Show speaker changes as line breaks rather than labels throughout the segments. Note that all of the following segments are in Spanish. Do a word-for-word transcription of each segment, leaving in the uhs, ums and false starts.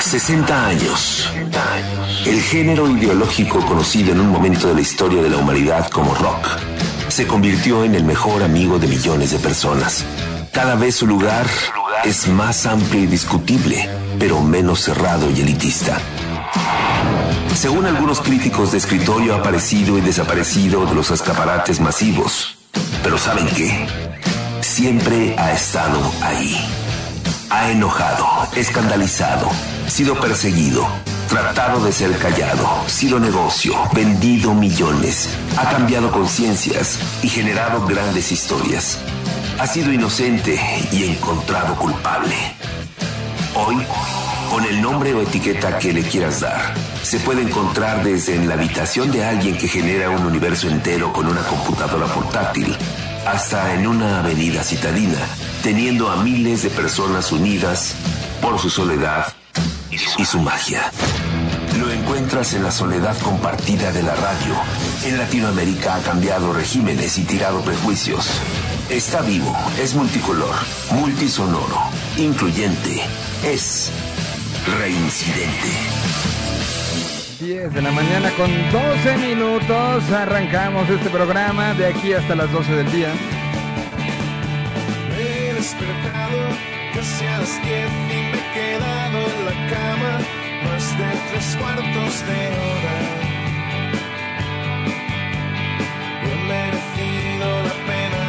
sesenta años. El género ideológico conocido en un momento de la historia de la humanidad como rock se convirtió en el mejor amigo de millones de personas. Cada vez su lugar es más amplio y discutible, pero menos cerrado y elitista. Según algunos críticos de escritorio, ha aparecido y desaparecido de los escaparates masivos. Pero ¿saben qué? Siempre ha estado ahí. Ha enojado, escandalizado, sido perseguido, tratado de ser callado, sido negocio, vendido millones, ha cambiado conciencias y generado grandes historias. Ha sido inocente y encontrado culpable. Hoy, con el nombre o etiqueta que le quieras dar, se puede encontrar desde en la habitación de alguien que genera un universo entero con una computadora portátil, hasta en una avenida citadina, teniendo a miles de personas unidas por su soledad y su magia. Lo encuentras en la soledad compartida de la radio. En Latinoamérica ha cambiado regímenes y tirado prejuicios. Está vivo, es multicolor, multisonoro, incluyente, es reincidente.
diez de la mañana con doce minutos. Arrancamos este programa de aquí hasta las doce del día.
Me he despertado casi a las diez y me he quedado en la cama más de tres cuartos de hora. He merecido la pena.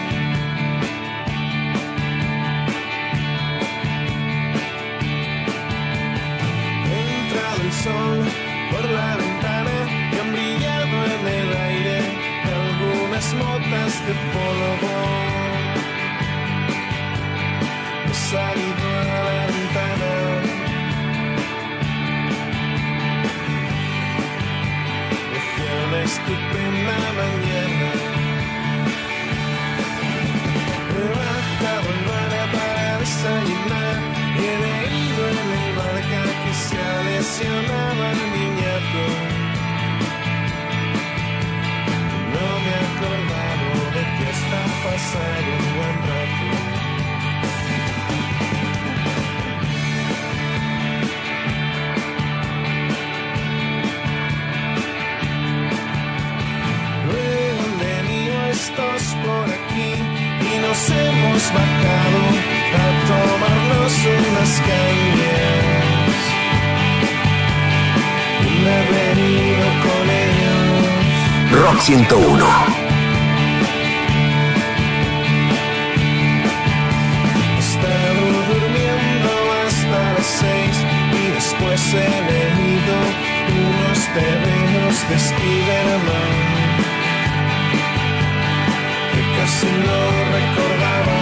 He entrado el sol por la ventana y han brillado en el aire algunas motas de polvo. He salido a la ventana. Dejé una estupenda mañana. He bajado al bar para desayunar y he leído en el marca que se ha lesionado al niñato. No me he acordado de que está pasando un buen rato. Luego han venido estos por aquí y nos hemos bajado a tomarnos unas cañas. Y me he venido con ellos.
Rock ciento uno.
He estado durmiendo hasta las seis y después he leído unos tebeos de Spiderman que casi no recordaba.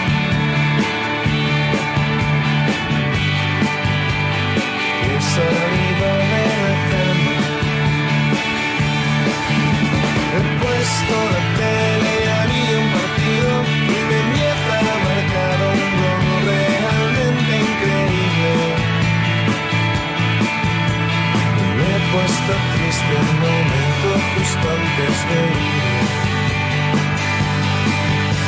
He salido de la cama, he puesto la tele y había un partido y me empieza a marcar un gol realmente increíble. Me he puesto triste un momento justo antes de ir.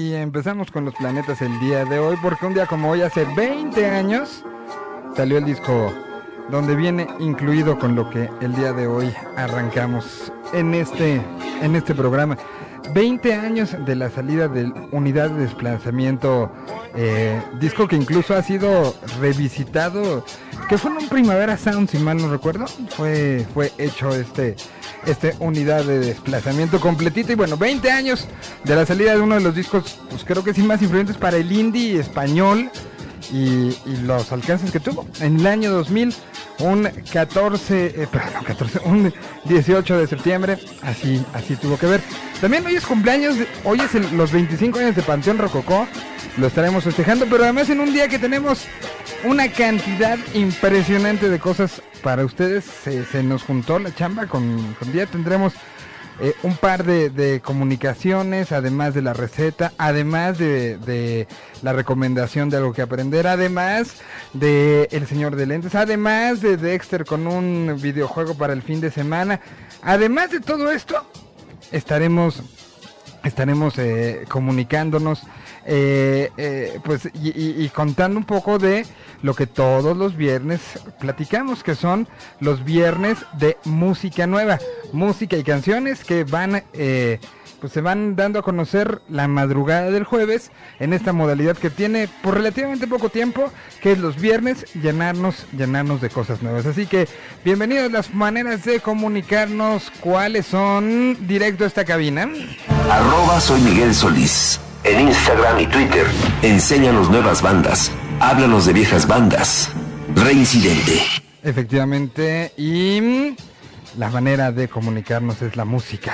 y empezamos con los planetas el día de hoy, porque un día como hoy, hace veinte años, salió el disco donde viene incluido con lo que el día de hoy arrancamos en este, en este programa. veinte años de la salida de Unidad de Desplazamiento, eh, disco que incluso ha sido revisitado, que fue en un Primavera Sound, si mal no recuerdo, fue, fue hecho este, este Unidad de Desplazamiento completito. Y bueno, veinte años de la salida de uno de los discos, pues creo que sí más influyentes para el indie español y, y los alcances que tuvo. En el año dos mil, un catorce, eh, perdón, catorce, un dieciocho de septiembre, así, así tuvo que ver. También hoy es cumpleaños, hoy es el, los veinticinco años de Panteón Rococó, lo estaremos festejando, pero además en un día que tenemos una cantidad impresionante de cosas para ustedes. Se, se nos juntó la chamba con, con día, tendremos Eh, un par de, de comunicaciones, además de la receta, además de, de la recomendación de algo que aprender, además de El Señor de Lentes, además de Dexter con un videojuego para el fin de semana. Además de todo esto, estaremos estaremos eh, comunicándonos eh, eh, pues y, y, y contando un poco de lo que todos los viernes platicamos, que son los viernes de música nueva, música y canciones que van eh, pues se van dando a conocer la madrugada del jueves en esta modalidad que tiene por relativamente poco tiempo, que es los viernes llenarnos llenarnos de cosas nuevas. Así que bienvenidos. Las maneras de comunicarnos, ¿cuáles son? Directo a esta cabina.
Arroba soy Miguel Solís. En Instagram y Twitter. Enséñanos nuevas bandas. Háblanos de viejas bandas. Reincidente.
Efectivamente. Y la manera de comunicarnos es la música.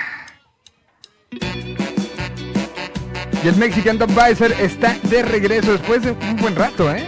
Y el Mexican Top Visor está de regreso después de un buen rato, ¿eh?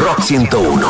Rock ciento uno.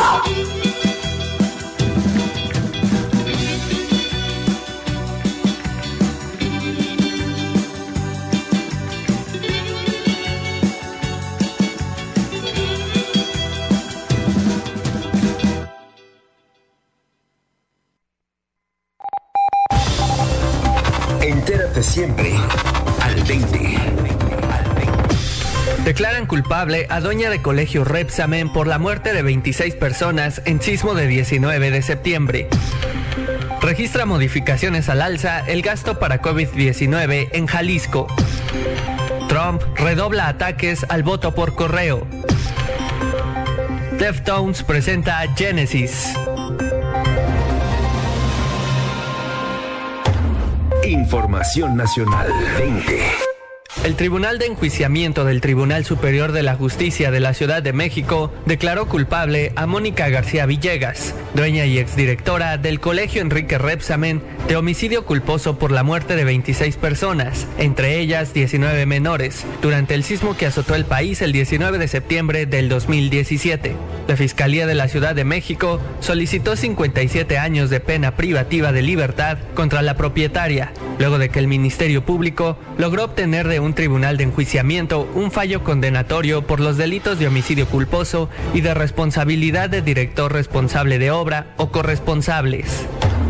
Entérate siempre al veinte.
Declaran culpable a dueña de colegio Repsamen por la muerte de veintiséis personas en sismo de diecinueve de septiembre. Registra modificaciones al alza el gasto para COVID diecinueve en Jalisco. Trump redobla ataques al voto por correo. Deftones presenta Genesis.
Información nacional veinte.
El Tribunal de Enjuiciamiento del Tribunal Superior de la Justicia de la Ciudad de México declaró culpable a Mónica García Villegas, dueña y exdirectora del Colegio Enrique Repsamen, de homicidio culposo por la muerte de veintiséis personas, entre ellas diecinueve menores, durante el sismo que azotó el país el diecinueve de septiembre del dos mil diecisiete. La Fiscalía de la Ciudad de México solicitó cincuenta y siete años de pena privativa de libertad contra la propietaria, luego de que el Ministerio Público logró obtener de un tribunal de enjuiciamiento un fallo condenatorio por los delitos de homicidio culposo y de responsabilidad de director responsable de obra o corresponsables.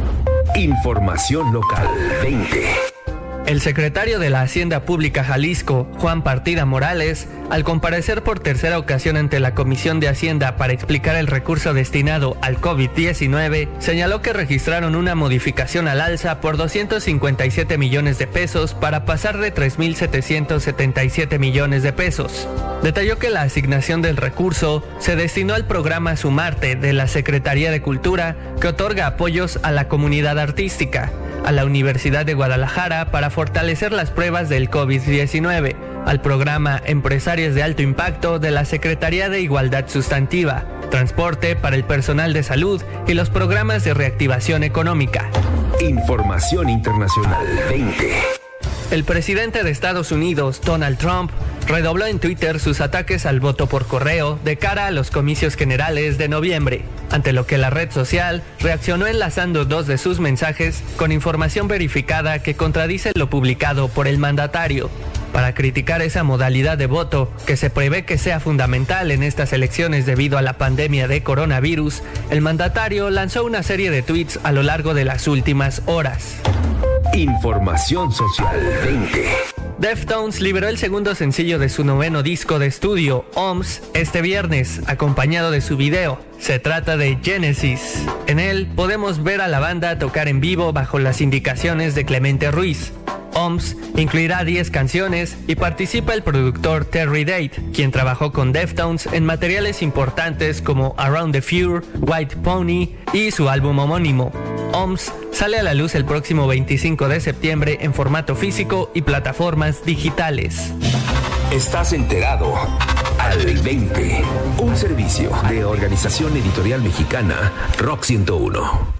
Información local veinte.
El secretario de la Hacienda Pública Jalisco, Juan Partida Morales, al comparecer por tercera ocasión ante la Comisión de Hacienda para explicar el recurso destinado al COVID diecinueve, señaló que registraron una modificación al alza por doscientos cincuenta y siete millones de pesos para pasar de tres mil setecientos setenta y siete millones de pesos. Detalló que la asignación del recurso se destinó al programa Sumarte de la Secretaría de Cultura, que otorga apoyos a la comunidad artística, a la Universidad de Guadalajara para fortalecer las pruebas del COVID diecinueve, al programa Empresarios de Alto Impacto de la Secretaría de Igualdad Sustantiva, transporte para el personal de salud y los programas de reactivación económica.
Información internacional veinte.
El presidente de Estados Unidos, Donald Trump, redobló en Twitter sus ataques al voto por correo de cara a los comicios generales de noviembre, ante lo que la red social reaccionó enlazando dos de sus mensajes con información verificada que contradice lo publicado por el mandatario. Para criticar esa modalidad de voto, que se prevé que sea fundamental en estas elecciones debido a la pandemia de coronavirus, el mandatario lanzó una serie de tweets a lo largo de las últimas horas.
Información social veinte.
Deftones liberó el segundo sencillo de su noveno disco de estudio, O M S, este viernes, acompañado de su video. Se trata de Genesis. En él podemos ver a la banda tocar en vivo bajo las indicaciones de Clemente Ruiz. O M S incluirá diez canciones y participa el productor Terry Date, quien trabajó con Deftones en materiales importantes como Around the Fure, White Pony y su álbum homónimo. O M S sale a la luz el próximo veinticinco de septiembre en formato físico y plataformas digitales.
Estás enterado al veinte. Un servicio de Organización Editorial Mexicana Rock ciento uno.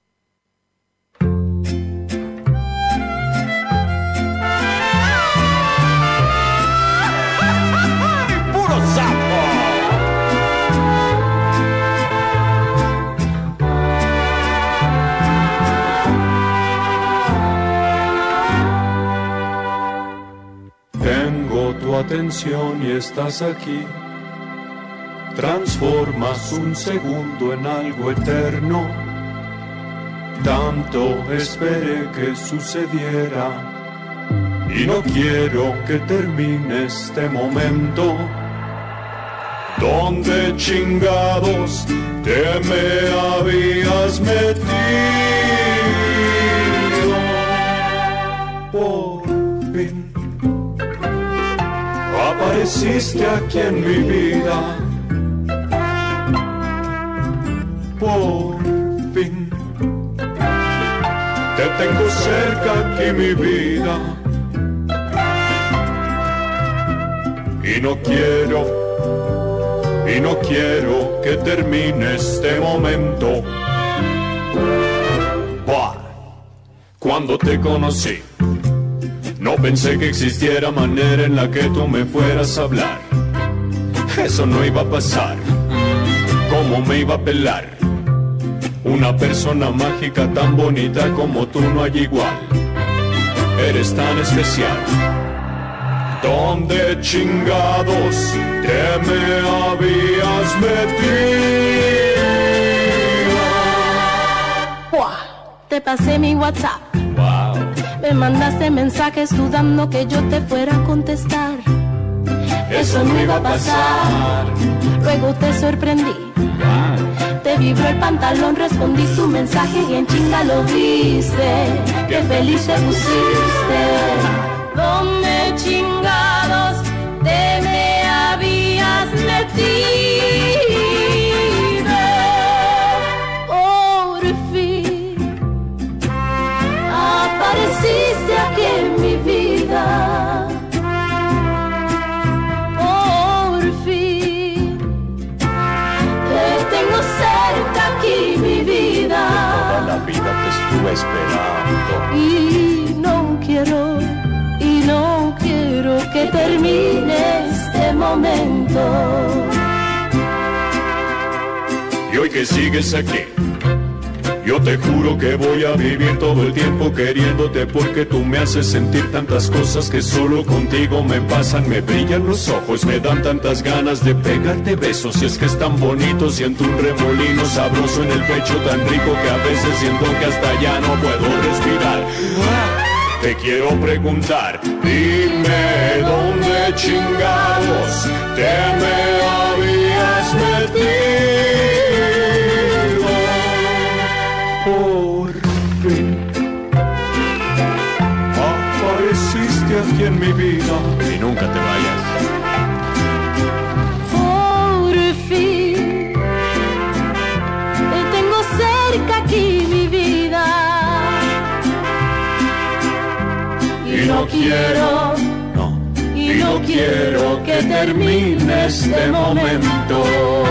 Tu atención y estás aquí. Transformas un segundo en algo eterno. Tanto esperé que sucediera y no quiero que termine este momento. ¿Dónde chingados te me habías metido? Por fin apareciste aquí en mi vida, por fin te tengo cerca aquí mi vida, y no quiero, y no quiero que termine este momento. Bah, cuando te conocí no pensé que existiera manera en la que tú me fueras a hablar. Eso no iba a pasar. cómo me iba a pelar. Una persona mágica tan bonita como tú no hay igual. Eres tan especial. ¿Dónde chingados te me habías metido?
¡Buah! Te pasé mi WhatsApp.
Wow.
Me mandaste mensajes dudando que yo te fuera a contestar.
Eso no iba a pasar.
Luego te sorprendí.
Wow.
Te vibró el pantalón, respondí tu mensaje y en chinga lo viste. Qué feliz te pusiste. ¿Dónde chingados te me habías metido? Por fin apareciste aquí en mi vida. Por fin te tengo cerca aquí, mi vida.
Toda la vida te estuve esperando.
Y no quiero, y no quiero que termine este momento.
Y hoy que sigues aquí, yo te juro que voy a vivir todo el tiempo queriéndote, porque tú me haces sentir tantas cosas que solo contigo me pasan. Me brillan los ojos, me dan tantas ganas de pegarte besos. Y es que es tan bonito, siento un remolino sabroso en el pecho, tan rico que a veces siento que hasta ya no puedo respirar. Te quiero preguntar, dime dónde chingados te me habías metido. Por fin apareciste aquí en mi vida. Y nunca te vayas.
Por fin te tengo cerca aquí, mi vida. Y no quiero,
no,
y no quiero que termine este momento.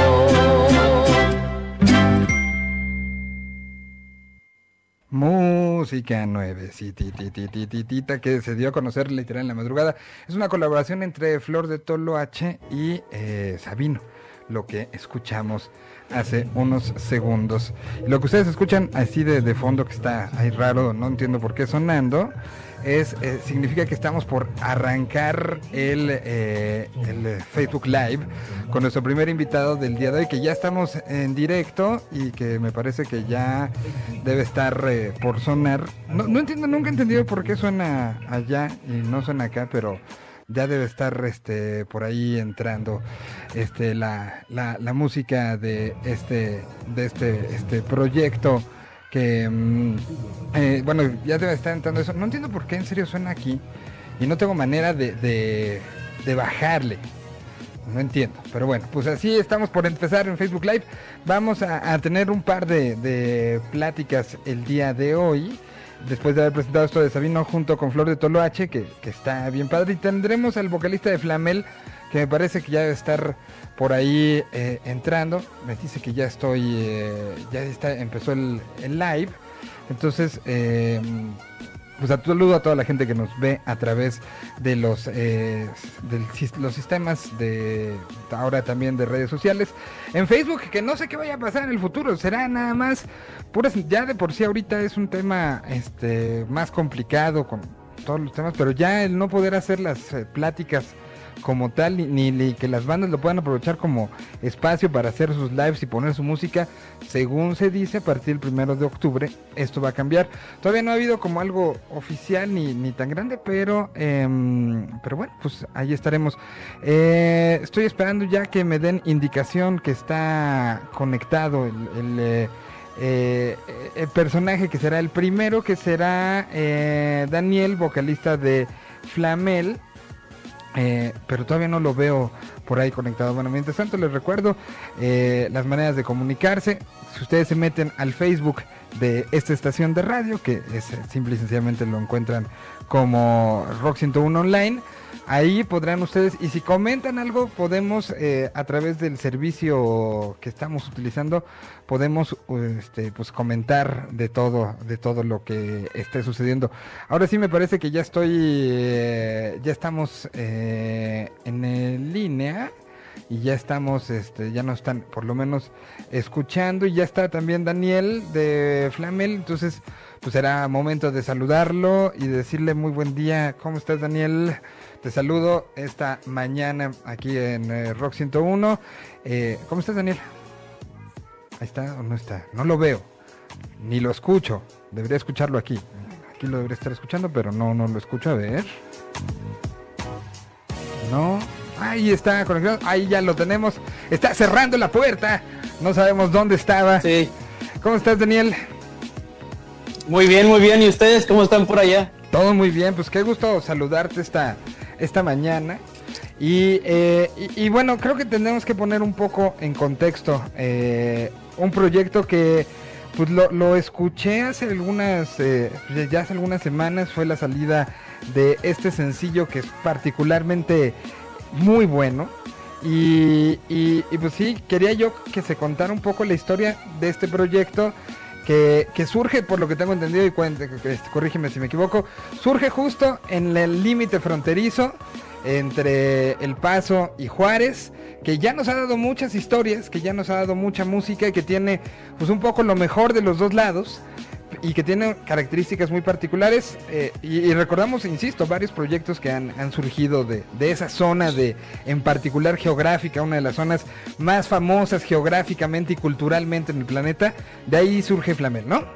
Música nuevecititititita que se dio a conocer literal en la madrugada. Es una colaboración entre Flor de Toloache y eh, Sabino, lo que escuchamos hace unos segundos. Lo que ustedes escuchan así de, de fondo, que está ahí raro, no entiendo por qué sonando, es eh, significa que estamos por arrancar el, eh, el Facebook Live con nuestro primer invitado del día de hoy, que ya estamos en directo y que me parece que ya debe estar eh, por sonar. No, no entiendo, nunca he entendido por qué suena allá y no suena acá, pero ya debe estar este por ahí entrando este la, la, la música de este de este este proyecto que eh, bueno, ya debe estar entrando eso. No entiendo por qué en serio suena aquí y no tengo manera de, de, de bajarle. No entiendo, pero bueno, pues así estamos por empezar en Facebook Live. Vamos a, a tener un par de, de pláticas el día de hoy, después de haber presentado esto de Sabino junto con Flor de Toloache, que, que está bien padre. Y tendremos al vocalista de Flamel, que me parece que ya debe estar por ahí eh, entrando. Me dice que ya estoy, eh, ya está, empezó el, el live. Entonces, eh, pues a saludo a toda la gente que nos ve a través de los eh, de los sistemas de ahora también de redes sociales. En Facebook, que no sé qué vaya a pasar en el futuro, será nada más puras, ya de por sí ahorita es un tema este más complicado con todos los temas, pero ya el no poder hacer las eh, pláticas como tal, ni, ni que las bandas lo puedan aprovechar como espacio para hacer sus lives y poner su música, según se dice, a partir del primero de octubre esto va a cambiar. Todavía no ha habido como algo oficial ni, ni tan grande, pero eh, pero bueno, pues ahí estaremos. Eh, estoy esperando ya que me den indicación que está conectado el, el eh, Eh, el personaje que será el primero, que será eh, Daniel, vocalista de Flamel, eh, pero todavía no lo veo por ahí conectado. Bueno, mientras tanto les recuerdo eh, las maneras de comunicarse. Si ustedes se meten al Facebook de esta estación de radio, que es simple y sencillamente lo encuentran como Rock ciento uno Online, ahí podrán ustedes, y si comentan algo, podemos eh, a través del servicio que estamos utilizando, podemos este, pues comentar de todo, de todo lo que esté sucediendo. Ahora sí me parece que ya estoy, eh, ya estamos eh, en línea. y ya estamos, este, ya nos están por lo menos escuchando, y ya está también Daniel de Flamel, entonces pues será momento de saludarlo y decirle muy buen día. ¿Cómo estás, Daniel? Te saludo esta mañana aquí en eh, Rock ciento uno. Eh, ¿Cómo estás, Daniel? Ahí está o no está, no lo veo, ni lo escucho, debería escucharlo aquí. Aquí lo debería estar escuchando, pero no, no lo escucho. A ver. No. Ahí está conectado. Ahí ya lo tenemos. Está cerrando la puerta. No sabemos dónde estaba.
Sí.
¿Cómo estás, Daniel?
Muy bien, muy bien. ¿Y ustedes cómo están por allá?
Todo muy bien. Pues qué gusto saludarte esta, esta mañana. Y, eh, y, y bueno, creo que tenemos que poner un poco en contexto eh, un proyecto que pues lo, lo escuché hace algunas, eh, ya hace algunas semanas. Fue la salida de este sencillo que es particularmente muy bueno. Y, y, y pues sí, quería yo que se contara un poco la historia de este proyecto que, que surge, por lo que tengo entendido, y cuente, corrígeme si me equivoco, surge justo en el límite fronterizo entre El Paso y Juárez, que ya nos ha dado muchas historias, que ya nos ha dado mucha música, y que tiene pues un poco lo mejor de los dos lados, y que tiene características muy particulares, eh, y, y recordamos, insisto, varios proyectos que han, han surgido de, de esa zona, de en particular geográfica, una de las zonas más famosas geográficamente y culturalmente en el planeta. De ahí surge Flamel, ¿no?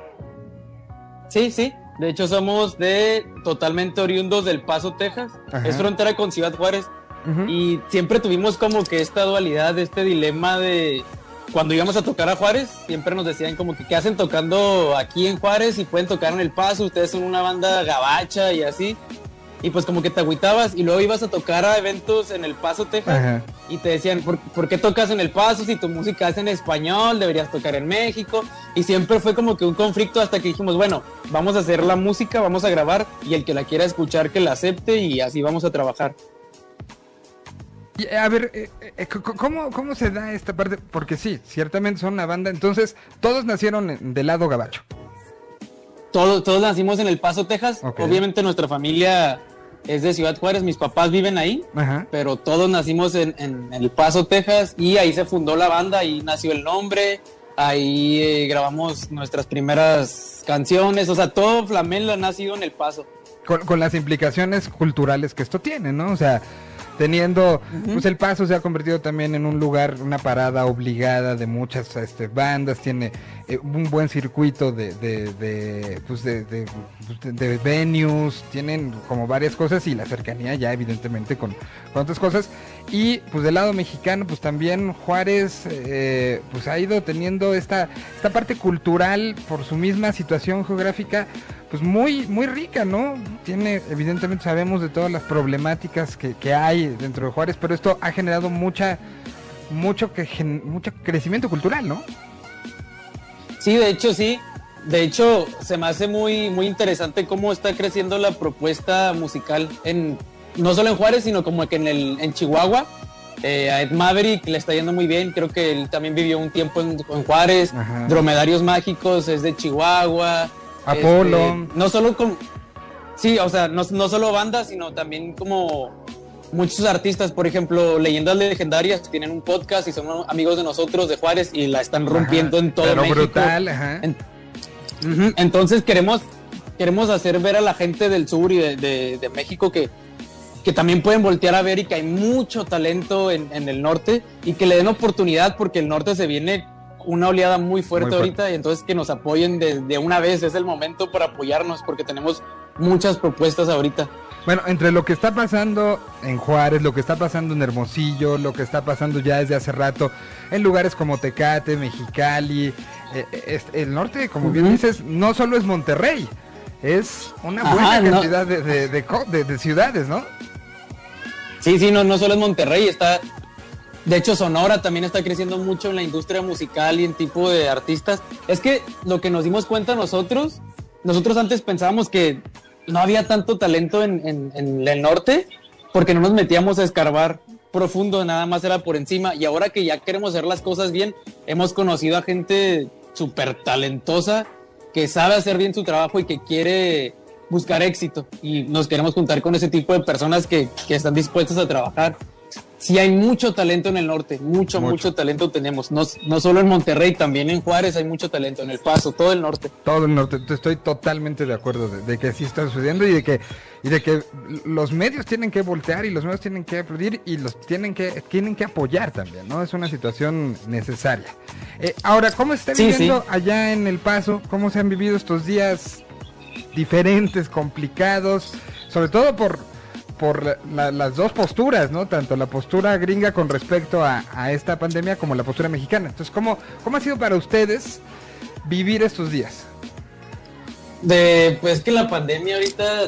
Sí, sí. De hecho, somos de totalmente oriundos del Paso, Texas. Ajá. Es frontera con Ciudad Juárez. Uh-huh. Y siempre tuvimos como que esta dualidad, este dilema de... Cuando íbamos a tocar a Juárez, siempre nos decían como que ¿qué hacen tocando aquí en Juárez y pueden tocar en El Paso? Ustedes son una banda gabacha y así. Y pues como que te agüitabas, y luego ibas a tocar a eventos en El Paso, Texas. Ajá. Y te decían, ¿por, ¿por qué tocas en El Paso si tu música es en español? Deberías tocar en México. Y siempre fue como que un conflicto, hasta que dijimos, bueno, vamos a hacer la música, vamos a grabar, y el que la quiera escuchar que la acepte, y así vamos a trabajar.
Y, a ver, eh, eh, ¿cómo, ¿cómo se da esta parte? Porque sí, ciertamente son una banda, entonces todos nacieron del lado gabacho.
Todos, todos nacimos en El Paso, Texas. Okay. Obviamente nuestra familia es de Ciudad Juárez, mis papás viven ahí. Ajá. Pero todos nacimos en, en El Paso, Texas, y ahí se fundó la banda, ahí nació el nombre, ahí eh, grabamos nuestras primeras canciones, o sea, todo Flamel ha nacido en El Paso.
Con, con las implicaciones culturales que esto tiene, ¿no? O sea, teniendo, uh-huh. pues El Paso se ha convertido también en un lugar, una parada obligada de muchas este, bandas, tiene eh, un buen circuito de de, de, pues de, de, de, de venues, tienen como varias cosas, y la cercanía ya evidentemente con, con otras cosas. Y pues del lado mexicano, pues también Juárez eh, pues ha ido teniendo esta, esta parte cultural por su misma situación geográfica, pues muy muy rica, ¿no? Tiene, evidentemente sabemos de todas las problemáticas que, que hay dentro de Juárez, pero esto ha generado mucha mucho que gen, mucho crecimiento cultural, ¿no?
Sí, de hecho sí. De hecho, se me hace muy muy interesante cómo está creciendo la propuesta musical en no solo en Juárez, sino como que en el en Chihuahua. Eh, a Ed Maverick le está yendo muy bien, creo que él también vivió un tiempo en, en Juárez. Ajá. Dromedarios Mágicos es de Chihuahua.
Apolo.
Este, no solo con... Sí, o sea, no, no solo bandas, sino también como muchos artistas, por ejemplo, Leyendas Legendarias, tienen un podcast y son amigos de nosotros de Juárez y la están rompiendo, ajá, en todo pero México.
Brutal, ajá.
En, uh-huh, entonces queremos, queremos hacer ver a la gente del sur y de, de, de México que, que también pueden voltear a ver, y que hay mucho talento en, en el norte, y que le den oportunidad, porque el norte se viene una oleada muy fuerte, muy fuerte ahorita, y entonces que nos apoyen de, de una vez. Es el momento para apoyarnos, porque tenemos muchas propuestas ahorita.
Bueno, entre lo que está pasando en Juárez, lo que está pasando en Hermosillo, lo que está pasando ya desde hace rato en lugares como Tecate, Mexicali, eh, es, el norte, como uh-huh. bien dices, no solo es Monterrey, es una buena Ajá, cantidad no. de, de, de, de, de ciudades, ¿no?
Sí, sí, no, no solo es Monterrey, está... De hecho, Sonora también está creciendo mucho en la industria musical y en tipo de artistas. Es que lo que nos dimos cuenta nosotros, nosotros antes pensábamos que no había tanto talento en, en, en el norte, porque no nos metíamos a escarbar profundo, nada más era por encima. Y ahora que ya queremos hacer las cosas bien, hemos conocido a gente súper talentosa que sabe hacer bien su trabajo y que quiere buscar éxito. Y nos queremos juntar con ese tipo de personas que, que están dispuestas a trabajar. sí hay mucho talento en el norte, mucho, mucho, mucho talento tenemos. No, no solo en Monterrey, también en Juárez hay mucho talento, en El Paso, todo el norte.
Todo el norte, estoy totalmente de acuerdo de, de que sí está sucediendo y de que y de que los medios tienen que voltear y los medios tienen que aplaudir y los tienen que tienen que apoyar también, ¿no? Es una situación necesaria. Eh, ahora, ¿cómo está viviendo sí, sí. allá en El Paso? ¿Cómo se han vivido estos días diferentes, complicados? Sobre todo por, por la, las dos posturas, ¿no? Tanto la postura gringa con respecto a, a esta pandemia como la postura mexicana. Entonces, ¿cómo, cómo ha sido para ustedes vivir estos días?
De, pues que la pandemia ahorita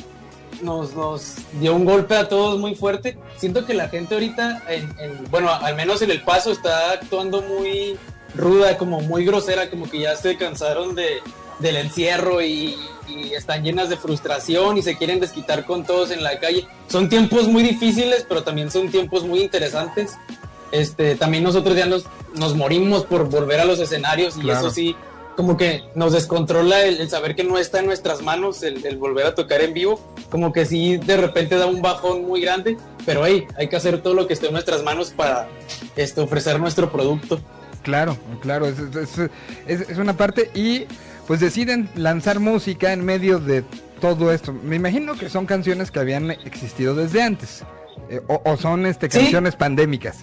nos, nos dio un golpe a todos muy fuerte. Siento que la gente ahorita, en, en, bueno, al menos en El Paso, está actuando muy ruda, como muy grosera, como que ya se cansaron de, del encierro y, y están llenas de frustración y se quieren desquitar con todos en la calle. Son tiempos muy difíciles, pero también son tiempos muy interesantes. Este, también nosotros ya nos, nos morimos por volver a los escenarios y claro. Eso sí, como que nos descontrola el, el saber que no está en nuestras manos el, el volver a tocar en vivo, como que sí de repente da un bajón muy grande, pero hey, hay que hacer todo lo que esté en nuestras manos para este, ofrecer nuestro producto.
Claro, claro, es, es, es, es una parte y pues deciden lanzar música en medio de todo esto. Me imagino que son canciones que habían existido desde antes, eh, o, o son este, canciones ¿sí? pandémicas.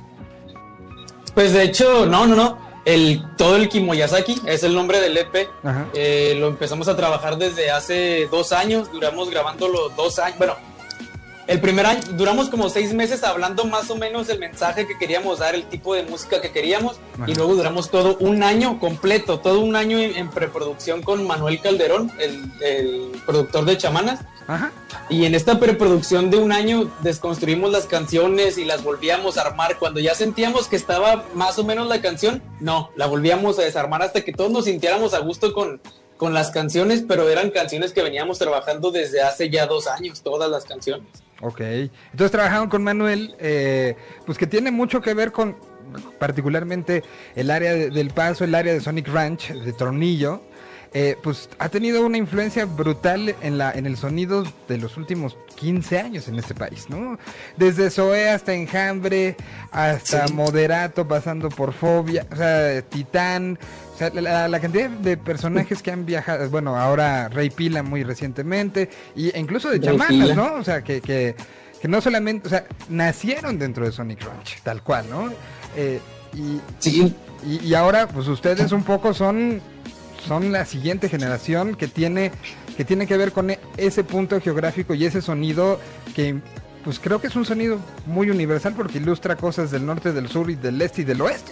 Pues de hecho, no, no, no. El, todo el Kimoyasaki es el nombre del E P. Eh, lo empezamos a trabajar desde hace dos años. Duramos grabándolo dos años. Bueno, el primer año duramos como seis meses hablando más o menos el mensaje que queríamos dar, el tipo de música que queríamos. Ajá. Y luego duramos todo un año completo, todo un año en, en preproducción con Manuel Calderón, el, el productor de Chamanas.
Ajá.
Y en esta preproducción de un año desconstruimos las canciones y las volvíamos a armar. Cuando ya sentíamos que estaba más o menos la canción, no, la volvíamos a desarmar hasta que todos nos sintiéramos a gusto con, con las canciones, pero eran canciones que veníamos trabajando desde hace ya dos años, todas las canciones.
Ok, entonces trabajaron con Manuel, eh, pues que tiene mucho que ver con particularmente el área de, del Paso, el área de Sonic Ranch, de Tornillo. Eh, pues ha tenido una influencia brutal en la en el sonido de los últimos quince años en este país, ¿no? Desde Zoé hasta Enjambre, hasta sí. Moderato, pasando por Fobia, o sea, Titán, o sea, la, la cantidad de personajes que han viajado, bueno, ahora Rey Pila muy recientemente, y incluso de Chamanas, ¿no? O sea, que, que, que no solamente, o sea, nacieron dentro de Sonic Ranch, tal cual, ¿no? Eh, y,
sí.
y, y ahora, pues ustedes un poco son... son la siguiente generación que tiene que tiene que ver con ese punto geográfico y ese sonido que pues creo que es un sonido muy universal porque ilustra cosas del norte, del sur y del este y del oeste.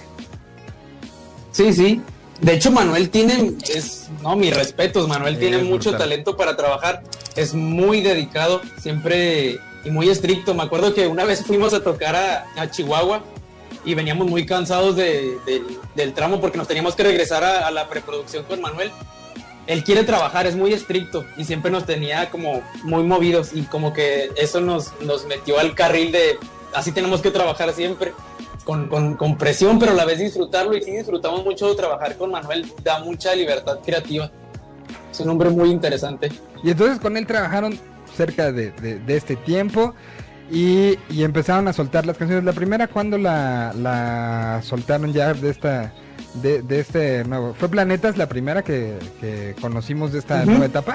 Sí, sí. De hecho, Manuel tiene, es, no, mis respetos, Manuel sí, tiene mucho brutal. talento para trabajar, es muy dedicado, siempre y muy estricto. Me acuerdo que una vez fuimos a tocar a, a Chihuahua y veníamos muy cansados de, de, del tramo porque nos teníamos que regresar a, a la preproducción con Manuel. Él quiere trabajar, es muy estricto y siempre nos tenía como muy movidos y como que eso nos, nos metió al carril de así tenemos que trabajar siempre, con, con, con presión, pero a la vez disfrutarlo, y sí disfrutamos mucho de trabajar con Manuel, da mucha libertad creativa, es un hombre muy interesante.
Y entonces con él trabajaron cerca de, de, de este tiempo. Y, y empezaron a soltar las canciones. La primera, ¿cuándo la, la soltaron ya de esta de, de este nuevo? ¿Fue Planetas la primera que, que conocimos de esta uh-huh. nueva etapa?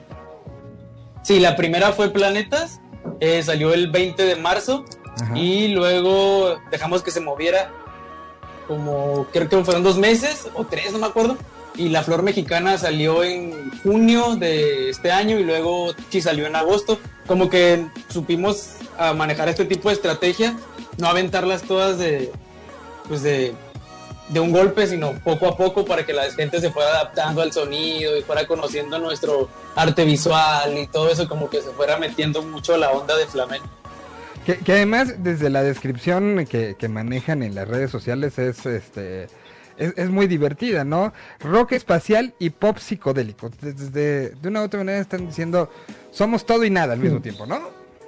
Sí, la primera fue Planetas, eh, salió el veinte de marzo. Ajá. Y luego dejamos que se moviera como, creo que fueron dos meses o tres, no me acuerdo. Y La Flor Mexicana salió en junio de este año y luego sí salió en agosto. Como que supimos a manejar este tipo de estrategia, no aventarlas todas de, pues de, de un golpe, sino poco a poco para que la gente se fuera adaptando al sonido y fuera conociendo nuestro arte visual y todo eso, como que se fuera metiendo mucho la onda de flamenco.
Que, que además desde la descripción que, que manejan en las redes sociales es este... Es, es muy divertida, ¿no? Rock espacial y pop psicodélico. Desde, de una u otra manera están diciendo, somos todo y nada al mismo tiempo, ¿no?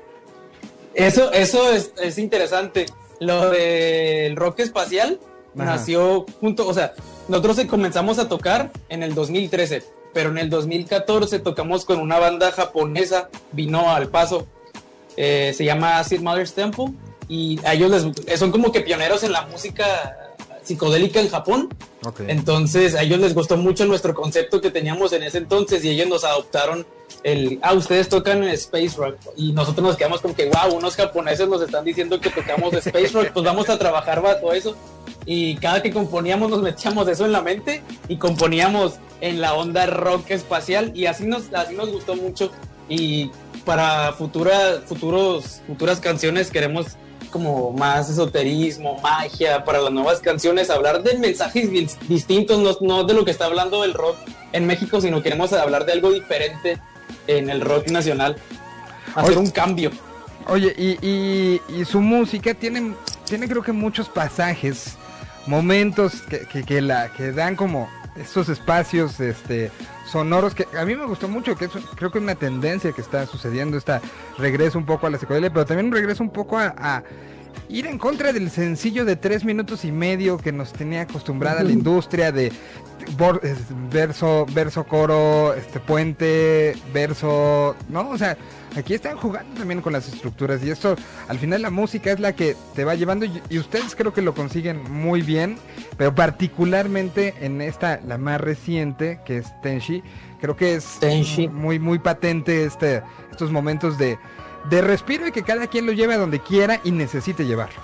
Eso, eso es, es interesante. Lo del rock espacial Ajá. nació junto, o sea, nosotros comenzamos a tocar en el dos mil trece, pero en el dos mil catorce tocamos con una banda japonesa, vino al Paso, eh, se llama Sid Mother's Temple. y a ellos les, son como que pioneros en la música psicodélica en Japón. Okay. Entonces a ellos les gustó mucho nuestro concepto que teníamos en ese entonces y ellos nos adoptaron el, ah, ustedes tocan Space Rock, y nosotros nos quedamos como que, wow, unos japoneses nos están diciendo que tocamos Space Rock, pues vamos a trabajar bajo eso. Y cada que componíamos nos metíamos eso en la mente y componíamos en la onda rock espacial, y así nos, así nos gustó mucho. Y para futura, futuros, futuras canciones queremos como más esoterismo, magia, para las nuevas canciones, hablar de mensajes distintos, no, no de lo que está hablando el rock en México, sino queremos hablar de algo diferente en el rock nacional, hacer oye, un cambio.
Oye, y, y, y su música tiene, tiene creo que muchos pasajes, momentos que, que, que, la, que dan como estos espacios este, sonoros que a mí me gustó mucho, que es, creo que es una tendencia que está sucediendo, esta regreso un poco a la psicodelia, pero también un regreso un poco a, a ir en contra del sencillo de tres minutos y medio que nos tenía acostumbrada la industria de bor, verso, verso, coro, este puente, verso, ¿no? O sea, aquí están jugando también con las estructuras y esto, al final la música es la que te va llevando y, y ustedes creo que lo consiguen muy bien, pero particularmente en esta, la más reciente, que es Tenshi, creo que es Tenshi. muy, muy patente este, estos momentos de, de respiro y que cada quien lo lleve a donde quiera y necesite llevarlo.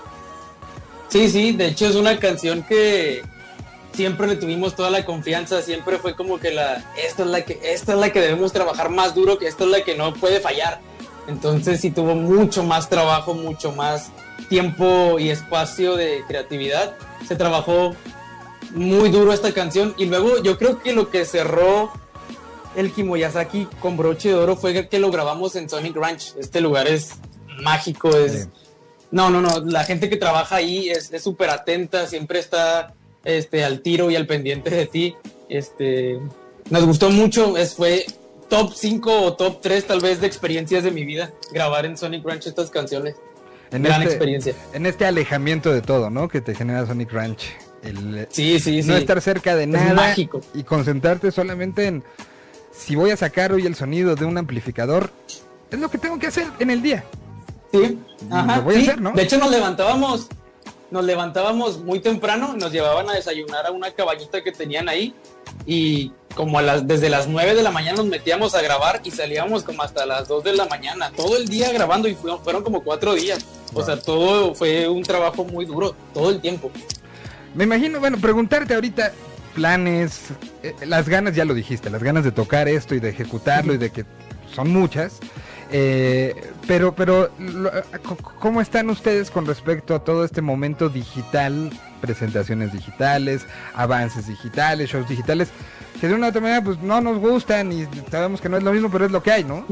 Sí, sí, de hecho es una canción que siempre le tuvimos toda la confianza, siempre fue como que la, esta es la que, esta es la que debemos trabajar más duro, que esta es la que no puede fallar. Entonces sí tuvo mucho más trabajo, mucho más tiempo y espacio de creatividad. Se trabajó muy duro esta canción y luego yo creo que lo que cerró el Kimoyasaki con broche de oro fue que lo grabamos en Sonic Ranch. Este lugar es mágico, es... Sí. No, no, no, la gente que trabaja ahí es súper atenta, siempre está este, al tiro y al pendiente de ti. Este, nos gustó mucho, es, fue top cinco o top tres tal vez de experiencias de mi vida, grabar en Sonic Ranch estas canciones.
En Gran este, experiencia. En este alejamiento de todo, ¿no? Que te genera Sonic Ranch. El,
sí, sí,
no
sí.
estar cerca de
es
nada
mágico.
Y concentrarte solamente en si voy a sacar hoy el sonido de un amplificador, es lo que tengo que hacer en el día.
Sí, ajá,
lo voy
sí.
a hacer, ¿no?
De hecho nos levantábamos, nos levantábamos muy temprano, nos llevaban a desayunar a una cabañita que tenían ahí y como a las, desde las nueve de la mañana nos metíamos a grabar y salíamos como hasta las dos de la mañana, todo el día grabando y fueron, fueron como cuatro días. Wow. O sea, todo fue un trabajo muy duro, todo el tiempo.
Me imagino, bueno, preguntarte ahorita planes, eh, las ganas, ya lo dijiste, las ganas de tocar esto y de ejecutarlo uh-huh. y de que son muchas. Eh, pero, pero, ¿cómo están ustedes con respecto a todo este momento digital? Presentaciones digitales, avances digitales, shows digitales, que de una u otra manera pues no nos gustan y sabemos que no es lo mismo, pero es lo que hay, ¿no?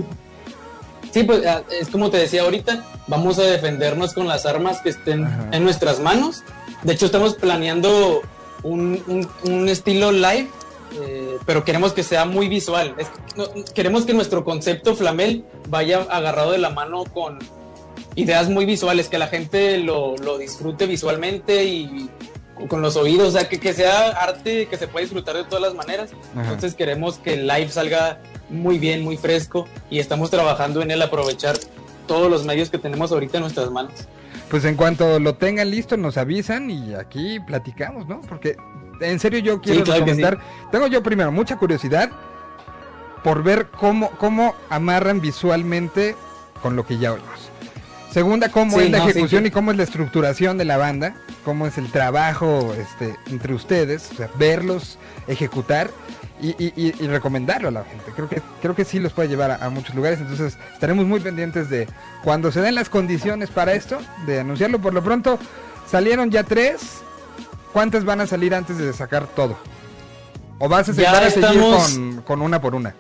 Sí, pues es como te decía ahorita, vamos a defendernos con las armas que estén Ajá. en nuestras manos. De hecho estamos planeando un, un, un estilo live, Eh, pero queremos que sea muy visual. Es, no, queremos que nuestro concepto Flamel vaya agarrado de la mano con ideas muy visuales, que la gente lo, lo disfrute visualmente y con los oídos, o sea, que, que sea arte que se puede disfrutar de todas las maneras. Ajá. Entonces queremos que el live salga muy bien, muy fresco y estamos trabajando en el aprovechar todos los medios que tenemos ahorita en nuestras manos.
Pues en cuanto lo tengan listo nos avisan y aquí platicamos, ¿no? Porque en serio yo quiero sí, claro comentar, sí. Tengo yo primero mucha curiosidad por ver cómo, cómo amarran visualmente con lo que ya oímos. Segunda, cómo sí, es la no, ejecución sí, sí. y cómo es la estructuración de la banda, cómo es el trabajo este, entre ustedes, o sea, verlos ejecutar y, y, y, y recomendarlo a la gente. Creo que, creo que sí los puede llevar a, a muchos lugares, entonces estaremos muy pendientes de cuando se den las condiciones para esto, de anunciarlo. Por lo pronto salieron ya tres. ¿Cuántas van a salir antes de sacar todo? ¿O vas a, van a seguir con, con una por una?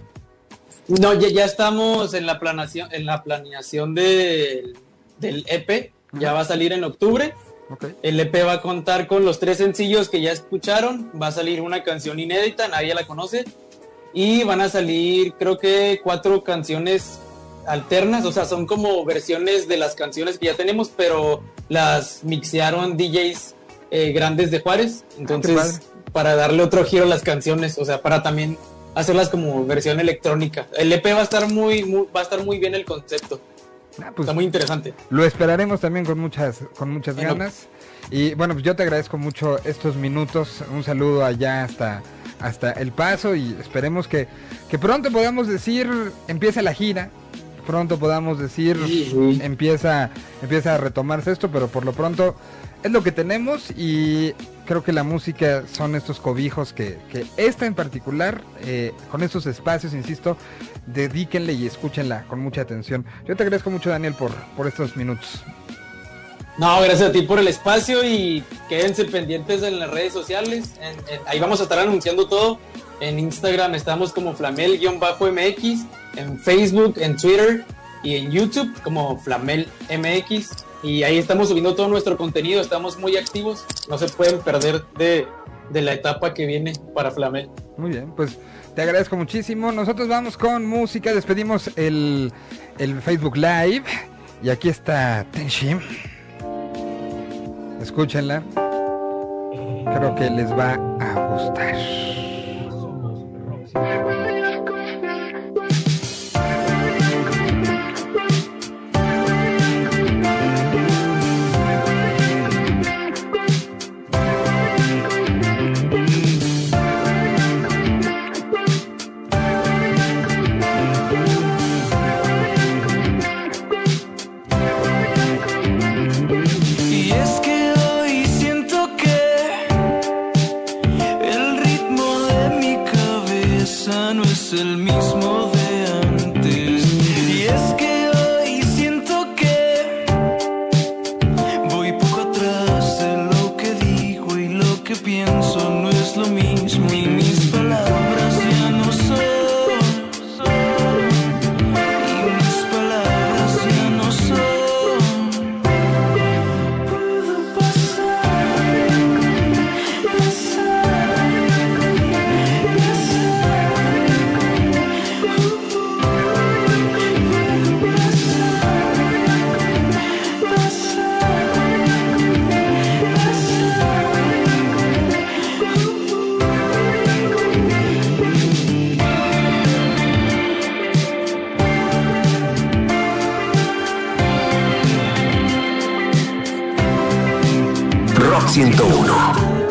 No, ya, ya estamos en la planeación, en la planeación de, del E P. Uh-huh. Ya va a salir en octubre. Okay. El E P va a contar con los tres sencillos que ya escucharon. Va a salir una canción inédita, nadie la conoce. Y van a salir, creo que, cuatro canciones alternas. O sea, son como versiones de las canciones que ya tenemos, pero las mixearon D Js Eh, grandes de Juárez, entonces ah, para darle otro giro a las canciones, o sea, para también hacerlas como versión electrónica. El E P va a estar muy, muy va a estar muy bien el concepto. Ah, pues, está muy interesante.
Lo esperaremos también con muchas, con muchas bueno. ganas. Y bueno, pues yo te agradezco mucho estos minutos. Un saludo allá hasta, hasta El Paso y esperemos que, que pronto podamos decir, empieza la gira. Pronto podamos decir, sí, sí. empieza, empieza a retomarse esto, pero por lo pronto es lo que tenemos y creo que la música son estos cobijos que, que esta en particular, eh, con estos espacios, insisto, dedíquenle y escúchenla con mucha atención. Yo te agradezco mucho, Daniel, por, por estos minutos.
No, gracias a ti por el espacio y quédense pendientes en las redes sociales. En, en, ahí vamos a estar anunciando todo. En Instagram estamos como Flamel-M X, en Facebook, en Twitter y en YouTube como Flamel M X. Y ahí estamos subiendo todo nuestro contenido, estamos muy activos. No se pueden perder de, de la etapa que viene para Flamel.
Muy bien, pues te agradezco muchísimo. Nosotros vamos con música, despedimos el, el Facebook Live. Y aquí está Tenshi. Escúchenla. Creo que les va a gustar.
El mismo de antes, y es que hoy siento que voy poco atrás de lo que digo y lo que pienso no es lo mismo y mis palabras ya no son, y mis palabras ya no son. Puedo pasar, pasar, pasar.
Rock ciento uno.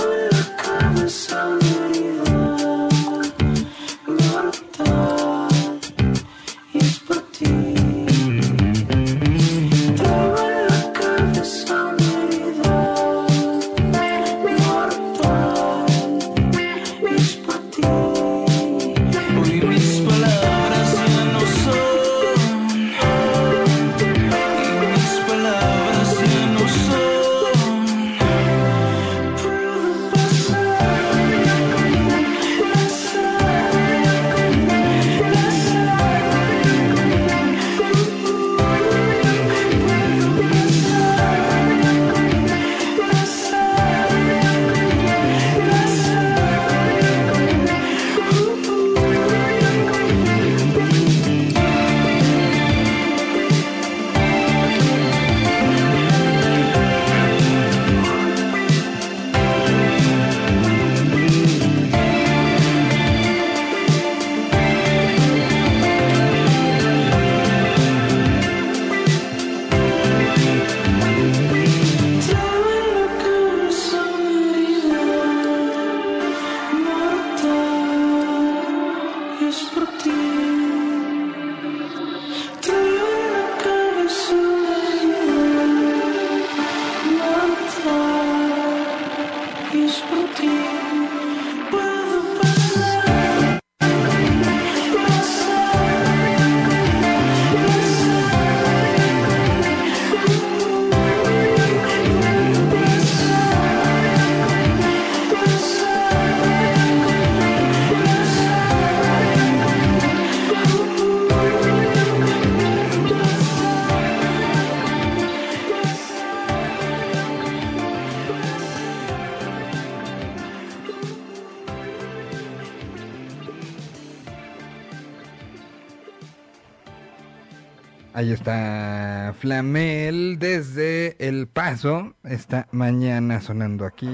Ahí está Flamel desde El Paso, esta mañana sonando aquí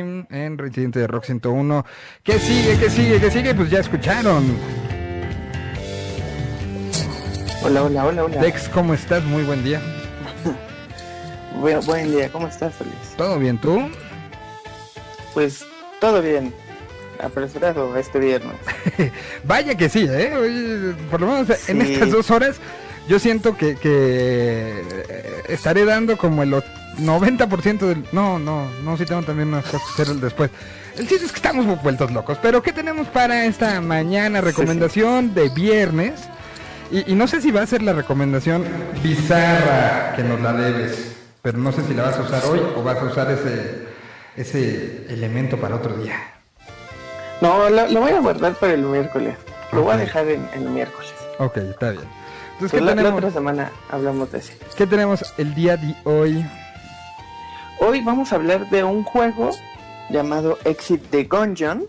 en Residente de Rock ciento uno. ¿Qué sigue? ¿Qué sigue? ¿Qué sigue? Pues ya escucharon.
Hola, hola, hola, hola.
Dex, ¿cómo estás? Muy buen día.
buen, buen día, ¿cómo estás, Feliz?
¿Todo bien, tú?
Pues todo bien. Apresurado este viernes.
Vaya que sí, ¿eh? Hoy, por lo menos
Sí.
en estas dos horas yo siento que, que estaré dando como el noventa por ciento del... No, no, no, sí tengo también unas cosas que hacer después. El chiste es que estamos vueltos locos. Pero ¿qué tenemos para esta mañana? Recomendación sí, sí. de viernes. Y, y no sé si va a ser la recomendación bizarra que nos la debes. Pero no sé si la vas a usar hoy o vas a usar ese, ese elemento para otro día.
No, lo, lo voy a guardar para el miércoles. Lo okay. voy a dejar en, en el miércoles.
Ok, está bien. Entonces, ¿qué
la,
tenemos?
La otra semana hablamos de ese.
¿Qué tenemos el día de hoy?
Hoy vamos a hablar de un juego llamado Exit the Gungeon,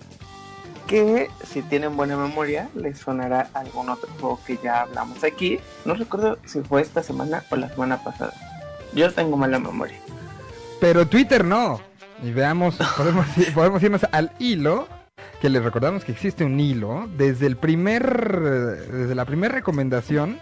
que si tienen buena memoria les sonará algún otro juego que ya hablamos aquí. No recuerdo si fue esta semana o la semana pasada. Yo tengo mala memoria.
Pero Twitter no. Y veamos, podemos, podemos irnos al hilo. Que les recordamos que existe un hilo desde el primer, desde la primera recomendación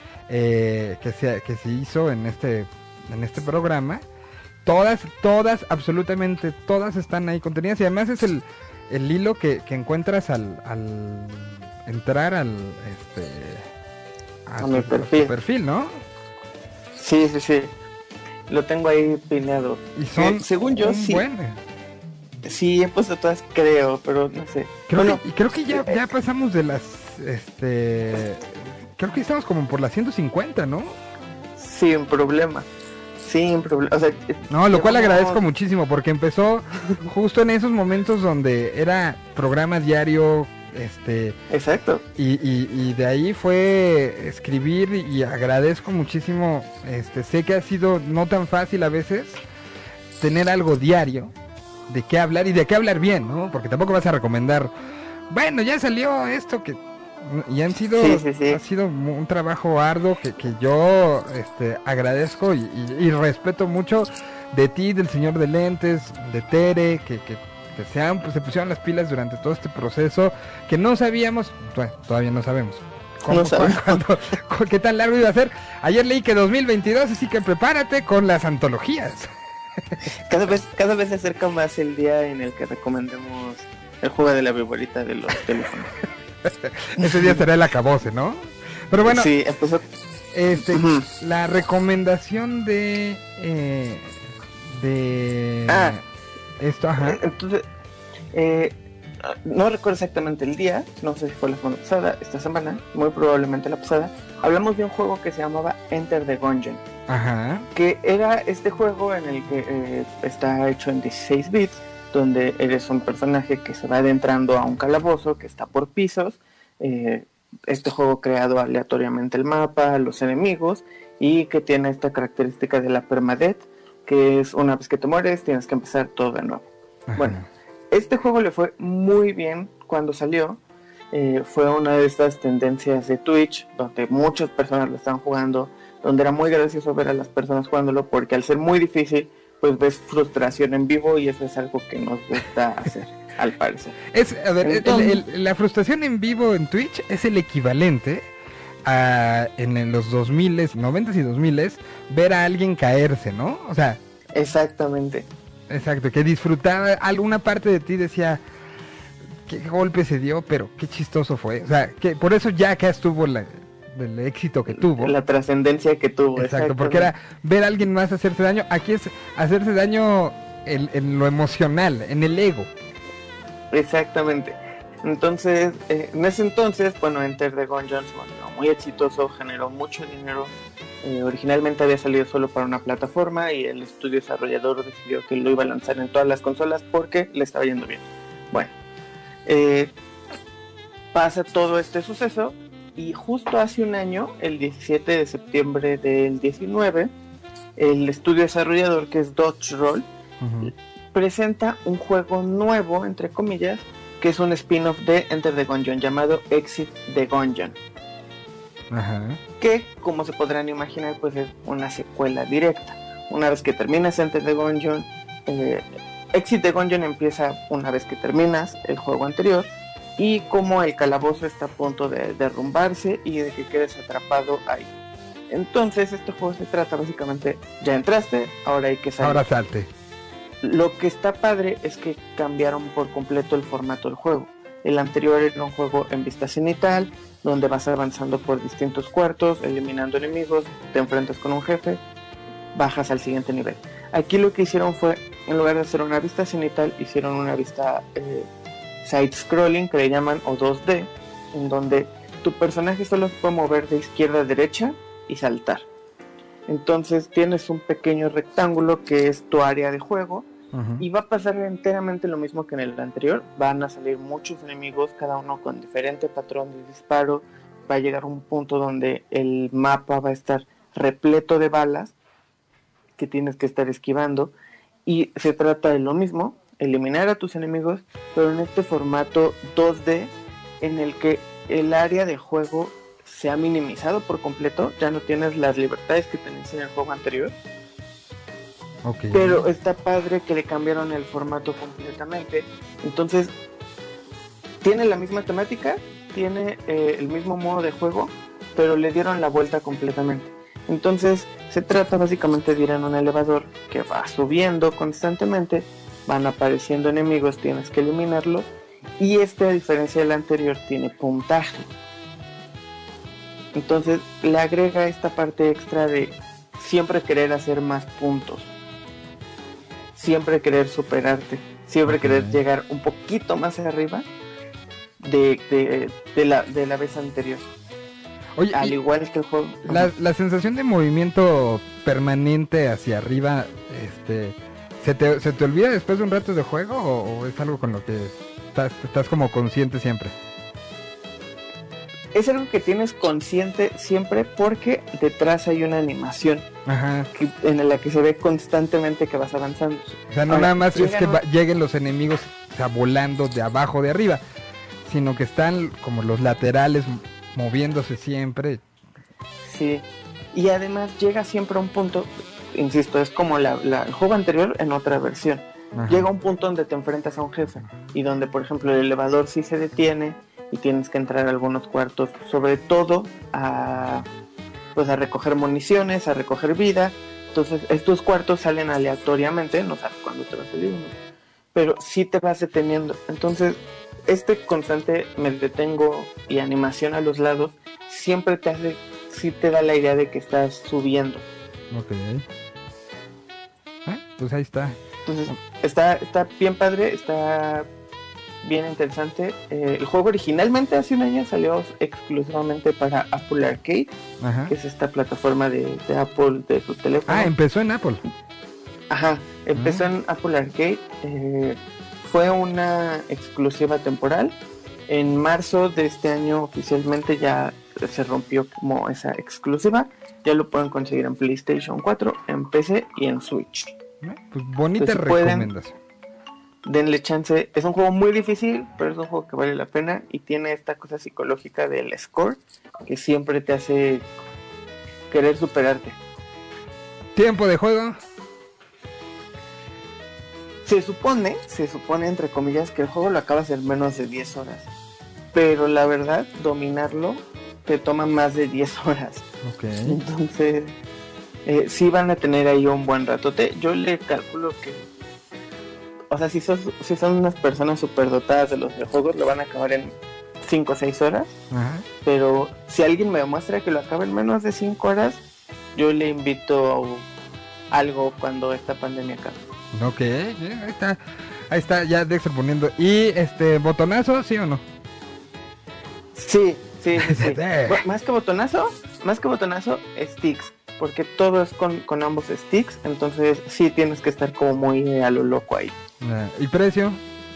eh, que se que se hizo en este en este programa. Todas, todas, absolutamente todas están ahí contenidas y además es el, el hilo que, que encuentras al, al entrar al este
a, a tu, mi perfil.
A tu perfil, ¿no?
Sí, sí, sí. Lo tengo ahí pineado.
Y son
eh, según yo sí.
Bueno.
Sí, he puesto todas, creo, pero no sé.
Creo
bueno,
que, creo que ya, ya pasamos de las, este, creo que estamos como por las ciento cincuenta, ¿no?
Sin problema, sin problema. O sea,
no, lo cual vamos... agradezco muchísimo porque empezó justo en esos momentos donde era programa diario, este.
Exacto.
Y, y, y de ahí fue escribir y agradezco muchísimo, este, sé que ha sido no tan fácil a veces tener algo diario. De qué hablar y de qué hablar bien, ¿no? Porque tampoco vas a recomendar, bueno, ya salió esto que y han sido
sí, sí, sí.
ha sido un trabajo arduo que, que yo este agradezco y, y, y respeto mucho de ti, del señor de lentes, de Tere, que, que, que se, han, pues, se pusieron las pilas durante todo este proceso que no sabíamos, bueno, todavía no sabemos cómo,
no sabemos.
Cuándo, qué tan largo iba a ser. Ayer leí que dos mil veintidós, así que prepárate con las antologías.
Cada vez, cada vez se acerca más el día en el que recomendemos el juego de la viborita de los teléfonos.
Ese día será el acabose, ¿no? Pero bueno,
sí, empezó...
este, uh-huh. la recomendación de eh, de
ah,
esto, ajá.
Entonces, eh, no recuerdo exactamente el día, no sé si fue la semana pasada, esta semana, muy probablemente la pasada. Hablamos de un juego que se llamaba Enter the Gungeon.
Ajá.
Que era este juego en el que eh, está hecho en dieciséis bits, donde eres un personaje que se va adentrando a un calabozo que está por pisos. Eh, este juego creado aleatoriamente el mapa, los enemigos, y que tiene esta característica de la permadeath, que es una vez que te mueres tienes que empezar todo de nuevo. Ajá. Bueno, este juego le fue muy bien cuando salió. Eh, fue una de estas tendencias de Twitch, donde muchas personas lo están jugando, donde era muy gracioso ver a las personas jugándolo, porque al ser muy difícil, pues ves frustración en vivo y eso es algo que nos gusta hacer, al parecer.
Es, a ver, Entonces, el, el, la frustración en vivo en Twitch es el equivalente a, en los dos mil, noventas y dos mil, ver a alguien caerse, ¿no? O sea...
Exactamente.
Exacto, que disfrutaba, alguna parte de ti decía... Qué golpe se dio, pero qué chistoso fue. O sea, que por eso ya acá estuvo la, el éxito que tuvo.
La trascendencia que tuvo.
Exacto, porque era ver a alguien más hacerse daño. Aquí es hacerse daño en, en lo emocional, en el ego.
Exactamente. Entonces, eh, en ese entonces, bueno, Enter the Gungeon, bueno, muy exitoso, generó mucho dinero. Eh, originalmente había salido solo para una plataforma y el estudio desarrollador decidió que lo iba a lanzar en todas las consolas porque le estaba yendo bien. Bueno. Eh, pasa todo este suceso y justo hace un año, el diecisiete de septiembre del diecinueve, el estudio desarrollador, que es Dodge Roll, uh-huh. presenta un juego nuevo, entre comillas, que es un spin-off de Enter the Gungeon llamado Exit the Gungeon.
Uh-huh.
Que, como se podrán imaginar, pues es una secuela directa. Una vez que terminas Enter the Gungeon, eh, Exit the Gungeon empieza una vez que terminas el juego anterior y cómo el calabozo está a punto de derrumbarse y de que quedes atrapado ahí. Entonces este juego se trata básicamente, ya entraste, ahora hay que salir.
Ahora salte.
Lo que está padre es que cambiaron por completo el formato del juego. El anterior era un juego en vista cenital, donde vas avanzando por distintos cuartos, eliminando enemigos, te enfrentas con un jefe, bajas al siguiente nivel. Aquí lo que hicieron fue, en lugar de hacer una vista cenital, hicieron una vista eh, side-scrolling, que le llaman, o dos D, en donde tu personaje solo se puede mover de izquierda a derecha y saltar. Entonces tienes un pequeño rectángulo que es tu área de juego, uh-huh. y va a pasar enteramente lo mismo que en el anterior. Van a salir muchos enemigos, cada uno con diferente patrón de disparo. Va a llegar a un punto donde el mapa va a estar repleto de balas que tienes que estar esquivando, y se trata de lo mismo, eliminar a tus enemigos, pero en este formato dos D en el que el área de juego se ha minimizado por completo. Ya no tienes las libertades que tenías en el juego anterior. Okay. Pero está padre que le cambiaron el formato completamente. Entonces tiene la misma temática, tiene eh, el mismo modo de juego, pero le dieron la vuelta completamente. Entonces se trata básicamente de ir en un elevador que va subiendo constantemente, van apareciendo enemigos, tienes que eliminarlos, y este, a diferencia del anterior, tiene puntaje. Entonces le agrega esta parte extra de siempre querer hacer más puntos, siempre querer superarte, siempre okay. querer llegar un poquito más arriba de, de, de, la, de la vez anterior.
Oye,
al igual que el juego.
La, la sensación de movimiento permanente hacia arriba, este, ¿se te, ¿se te olvida después de un rato de juego o, o es algo con lo que estás, estás como consciente siempre?
Es algo que tienes consciente siempre porque detrás hay una animación. Ajá. Que, en la que se ve constantemente que vas avanzando.
O sea, no Ahora, nada más es que va, lleguen los enemigos, o sea, volando de abajo de arriba, sino que están como los laterales moviéndose siempre.
Sí, y además llega siempre a un punto, insisto, es como la, la, el juego anterior en otra versión. Ajá. Llega a un punto donde te enfrentas a un jefe y donde, por ejemplo, el elevador sí se detiene y tienes que entrar a algunos cuartos, sobre todo a, pues a recoger municiones, a recoger vida. Entonces estos cuartos salen aleatoriamente, no sabes cuándo te va a salir uno, pero sí te vas deteniendo. Entonces este constante me detengo y animación a los lados siempre te hace, sí te da la idea de que estás subiendo.
Ok. Ah, pues ahí está.
Entonces está, está bien padre, está bien interesante. Eh, el juego originalmente hace un año salió exclusivamente para Apple Arcade, Ajá. que es esta plataforma de, de Apple de sus teléfonos.
Ah, empezó en Apple.
Ajá, empezó ah. en Apple Arcade. Eh, fue una exclusiva temporal. En marzo de este año oficialmente ya se rompió como esa exclusiva. Ya lo pueden conseguir en PlayStation cuatro, en P C y en Switch.
Pues bonita Entonces, recomendación.
Pueden, denle chance. Es un juego muy difícil, pero es un juego que vale la pena y tiene esta cosa psicológica del score que siempre te hace querer superarte.
¿Tiempo de juego?
Se supone, se supone entre comillas que el juego lo acabas en menos de diez horas, pero la verdad, dominarlo te toma más de diez horas.
Okay.
Entonces eh, sí van a tener ahí un buen ratote. Yo le calculo que, o sea, si, sos, si son unas personas superdotadas de los videojuegos, lo van a acabar en cinco o seis horas. Ajá. Pero si alguien me demuestra que lo acaba en menos de cinco horas, yo le invito a algo cuando esta pandemia acabe.
Ok, yeah, ahí está, ahí está ya Dexter poniendo. ¿Y este botonazo, sí o no?
Sí, sí, sí, sí. Bueno, más que botonazo, más que botonazo, sticks, porque todo es con, con ambos sticks, entonces sí tienes que estar como muy a lo loco ahí.
¿Y precio?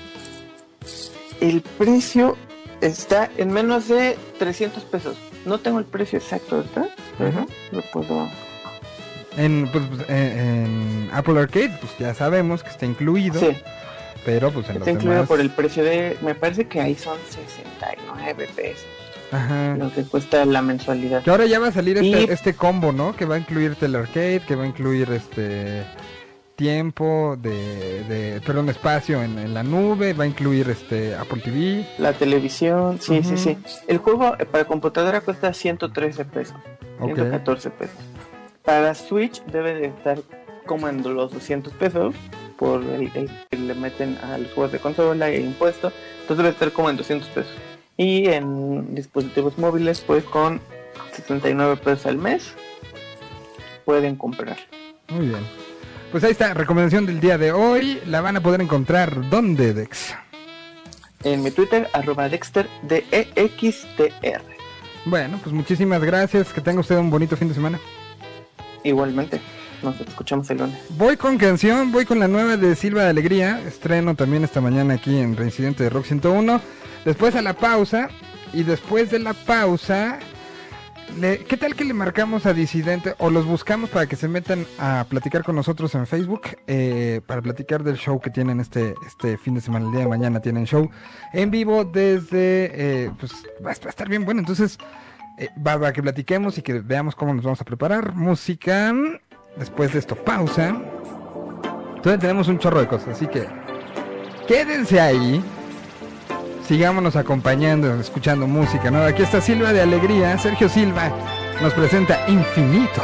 El precio está en menos de trescientos pesos. No tengo el precio exacto, ¿verdad? Pero lo puedo...
En, pues, en, en Apple Arcade, pues ya sabemos que está incluido. Sí. Pero pues en
está
los
incluido
demás...
por el precio de... Me parece que ahí son sesenta y nueve pesos.
Ajá.
Lo que cuesta la mensualidad.
Que ahora ya va a salir
y...
este, este combo, ¿no? Que va a incluirte el arcade, que va a incluir este... tiempo, de, de perdón, espacio en, en la nube, va a incluir este Apple T V.
La televisión, sí,
Uh-huh.
sí, sí. El juego eh, para computadora cuesta ciento trece pesos,
Ok.
ciento catorce pesos. Para Switch debe de estar como en los doscientos pesos por el, el que le meten a los juegos de consola e impuesto. Entonces debe estar como en doscientos pesos. Y en dispositivos móviles, pues con sesenta y nueve pesos al mes pueden comprar.
Muy bien. Pues ahí está, recomendación del día de hoy. La van a poder encontrar, ¿dónde, Dex?
En mi Twitter, arroba Dexter, D E X T R.
Bueno, pues muchísimas gracias. Que tenga usted un bonito fin de semana.
Igualmente, nos escuchamos el lunes.
Voy con canción, voy con la nueva de Silva de Alegría. Estreno también esta mañana aquí en Reincidente de Rock ciento uno. Después a la pausa. Y después de la pausa... Le, ¿Qué tal que le marcamos a Disidente o los buscamos para que se metan a platicar con nosotros en Facebook? Eh, para platicar del show que tienen este este fin de semana, el día de mañana tienen show en vivo desde... Eh, pues va a estar bien bueno, entonces eh, va, va a que platiquemos y que veamos cómo nos vamos a preparar. Música, después de esto pausa. Entonces tenemos un chorro de cosas, así que quédense ahí. Sigámonos acompañando, escuchando música nueva. Aquí está Silva de Alegría. Sergio Silva nos presenta Infinito.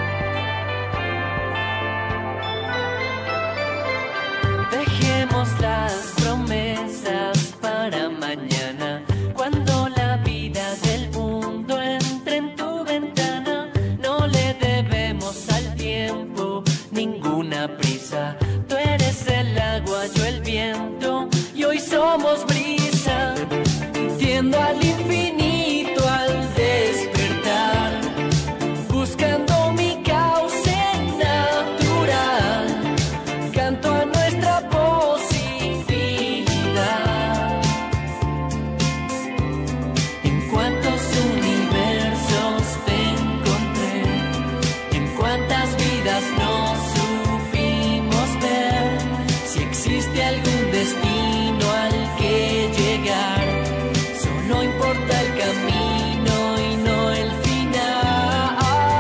Dejemos las promesas para mañana. Cuando la vida del mundo entre en tu ventana, no le debemos al tiempo ninguna prisa. Tú eres el agua, yo el viento, y hoy somos brisa. Tiendo al infinito al despertar, buscando mi cauce natural. Canto a nuestra posibilidad. En cuántos universos te encontré, en cuántas vidas no supimos ver. Si existe algún destino al que llegar, no importa el camino y no el final.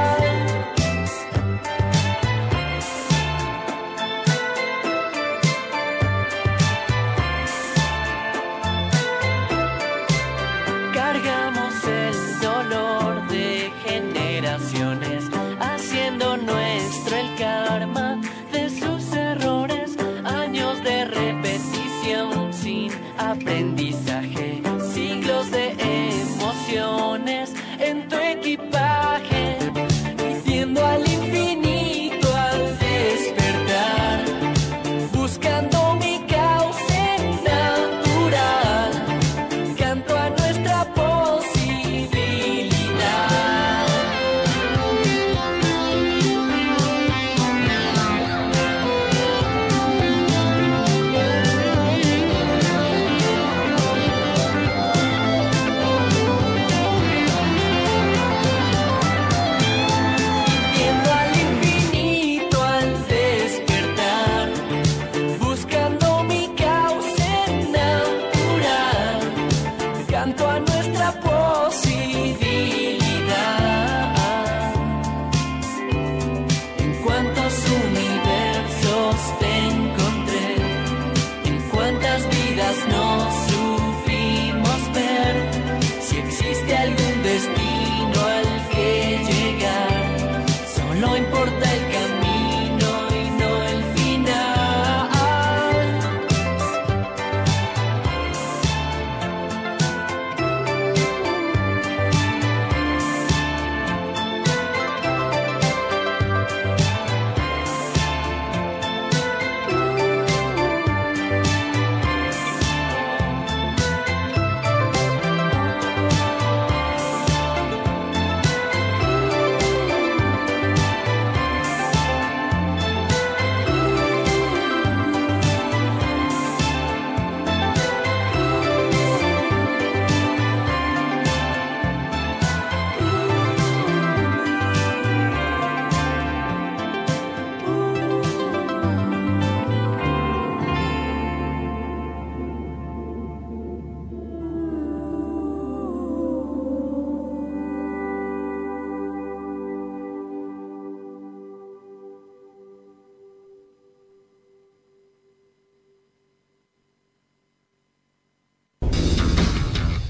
Cargamos el dolor de generaciones, haciendo nuestro el camino.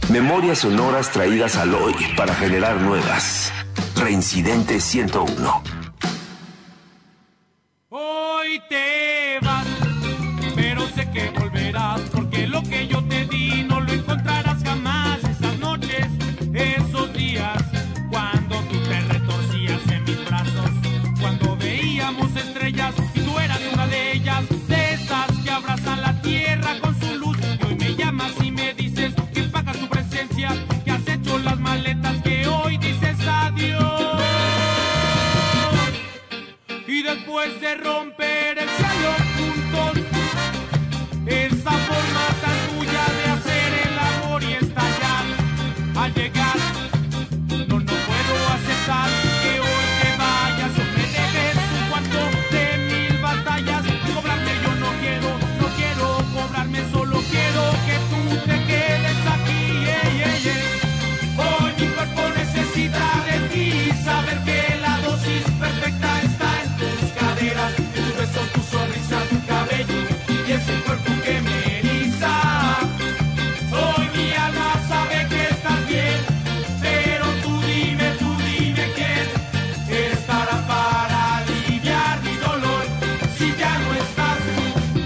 Memorias sonoras traídas al hoy para generar nuevas. Reincidente ciento uno.
Hoy te vas, pero sé que volverás, porque lo que yo te di no lo encontrarás jamás. Esas noches, esos días, cuando tú te retorcías en mis brazos, cuando veíamos estrellas y tú eras una de ellas, de esas que abrazan la tierra con su luz. Y hoy me llamas y me dices que pagas tu presencia, que has hecho las maletas, que hoy dices adiós. Y después de romper el cielo juntos, esa forma tan tuya de hacer el amor y estallar, al llegar, no, no puedo aceptar que hoy te vayas. O me debes un cuarto de mil batallas. Cobrarme yo no quiero, no quiero cobrarme, solo quiero que tú te quedes aquí. Yeah, yeah, yeah. Hoy mi cuerpo necesita de ti, saber que la dosis perfecta está en tus caderas, en tus besos, tu sonrisa, tu cabello y ese cuerpo que me eriza. Hoy mi alma sabe que estás bien, pero tú dime, tú dime quién estará para aliviar mi dolor si ya no estás tú.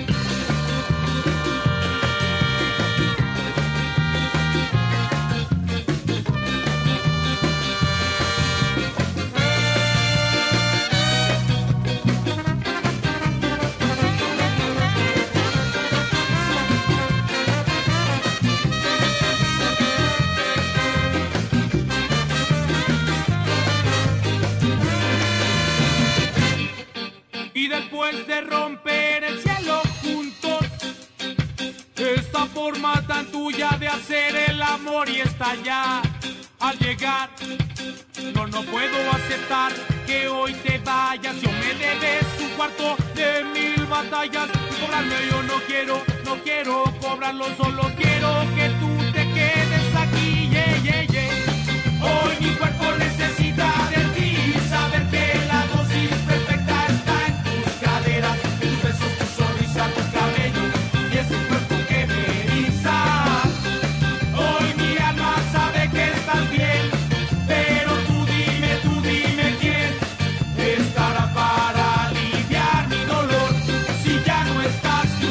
Y después de romper el cielo juntos, esta forma tan tuya de hacer el amor y estallar, al llegar, no, no puedo aceptar que hoy te vayas. Yo me debes un cuarto de mil batallas. Cobrarme yo no quiero, no quiero cobrarlo, solo quiero que tú te quedes aquí. Yeah, yeah, yeah. Hoy mi cuerpo necesita de ti, saber que la dosis perfecta está en tus caderas, en tus besos, tu sonrisa, tu cabello y ese cuerpo que me eriza. Hoy mi alma sabe que estás bien, pero tú dime, tú dime quién estará para aliviar mi dolor si ya no estás tú.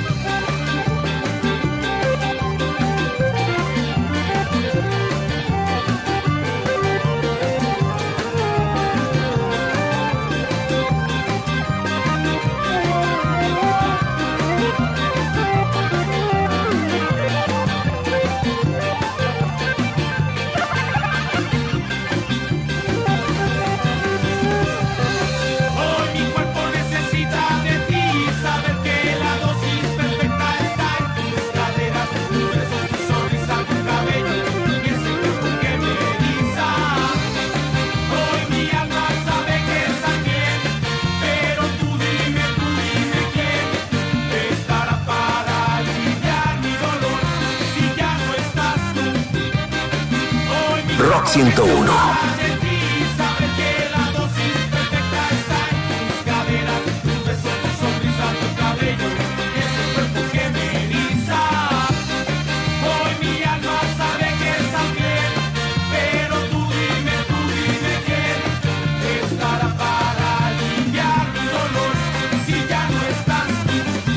Hoy mi cuerpo necesita de ti, saber que la dosis perfecta está en tus caderas, tus besos, tu sonrisa, tu cabello y ese cuerpo que me eriza. Hoy mi alma sabe que estás bien, pero tú dime, tú dime quién estará para aliviar mi dolor si ya no estás tú. Hoy mi
Rock ciento uno.
de ti, saber que la dosis perfecta está en tus caderas, tus besos, tu sonrisa, tu cabello y ese cuerpo que me eriza. Hoy mi alma sabe que estás bien, pero tú dime, tú dime quién estará para aliviar mi dolor si ya no estás tú.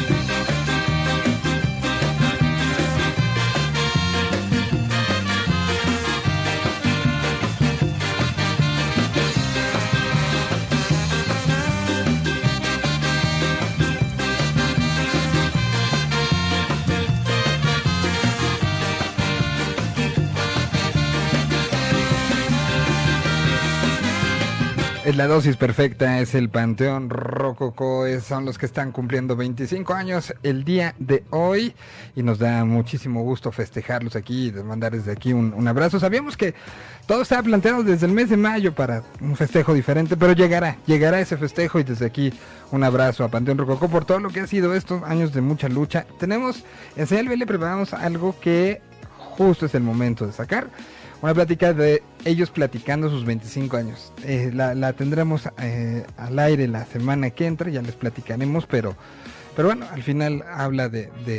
Es la dosis perfecta, es el Panteón Rococó, es- son los que están cumpliendo veinticinco años el día de hoy y nos da muchísimo gusto festejarlos aquí y de mandar desde aquí un, un abrazo. Sabíamos que todo estaba planteado desde el mes de mayo para un festejo diferente, pero llegará, llegará ese festejo y desde aquí un abrazo a Panteón Rococó por todo lo que ha sido estos años de mucha lucha. Tenemos, en Señal B le preparamos algo que justo es el momento de sacar. Una plática de ellos platicando sus veinticinco años. Eh, la, la tendremos eh, al aire la semana que entra, ya les platicaremos, pero, pero bueno, al final habla de, de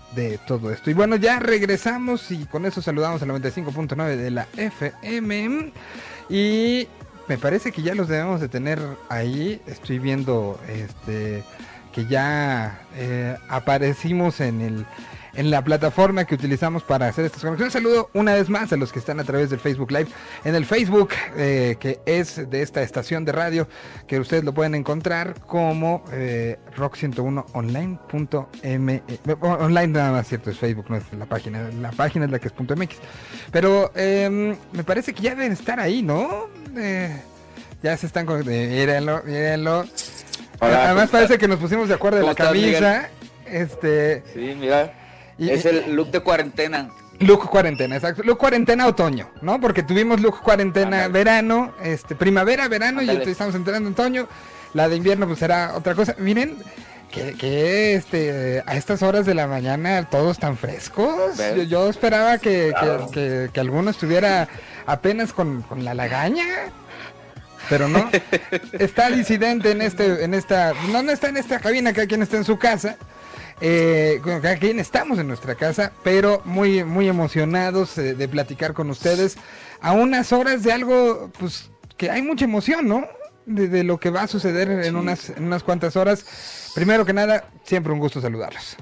de todo esto. Y bueno, ya regresamos y con eso saludamos al noventa y cinco punto nueve de la F M. Y me parece que ya los debemos de tener ahí. Estoy viendo este que ya eh, aparecimos en el en la plataforma que utilizamos para hacer estas conexiones. Saludo una vez más a los que están a través del Facebook Live. En el Facebook, eh, que es de esta estación de radio, que ustedes lo pueden encontrar como eh, rock ciento uno online punto m x. Online nada más, cierto, es Facebook, no es la página. La página es la que es punto .mx. Pero eh, me parece que ya deben estar ahí, ¿no? Eh, ya se están con... Eh, mírenlo, mírenlo. Hola, además parece que nos pusimos de acuerdo en la camisa. Miguel? Este...
Sí, mira. Y, es el look de cuarentena.
Look cuarentena, exacto. Look cuarentena otoño, ¿no? Porque tuvimos look cuarentena Andale. verano, este, primavera, verano, Andale. y estamos entrando en otoño. La de invierno pues será otra cosa. Miren que, que este a estas horas de la mañana todos tan frescos. Yo, yo esperaba que, claro. que, que, que alguno estuviera apenas con, con la lagaña. Pero no. Está disidente en este, en esta, no, no está en esta cabina, cada quien está en su casa. Eh, cada quien estamos en nuestra casa, pero muy muy emocionados eh, de platicar con ustedes a unas horas de algo pues que hay mucha emoción, ¿no? De, de lo que va a suceder en sí. unas en unas cuantas horas. Primero que nada, siempre un gusto saludarlos.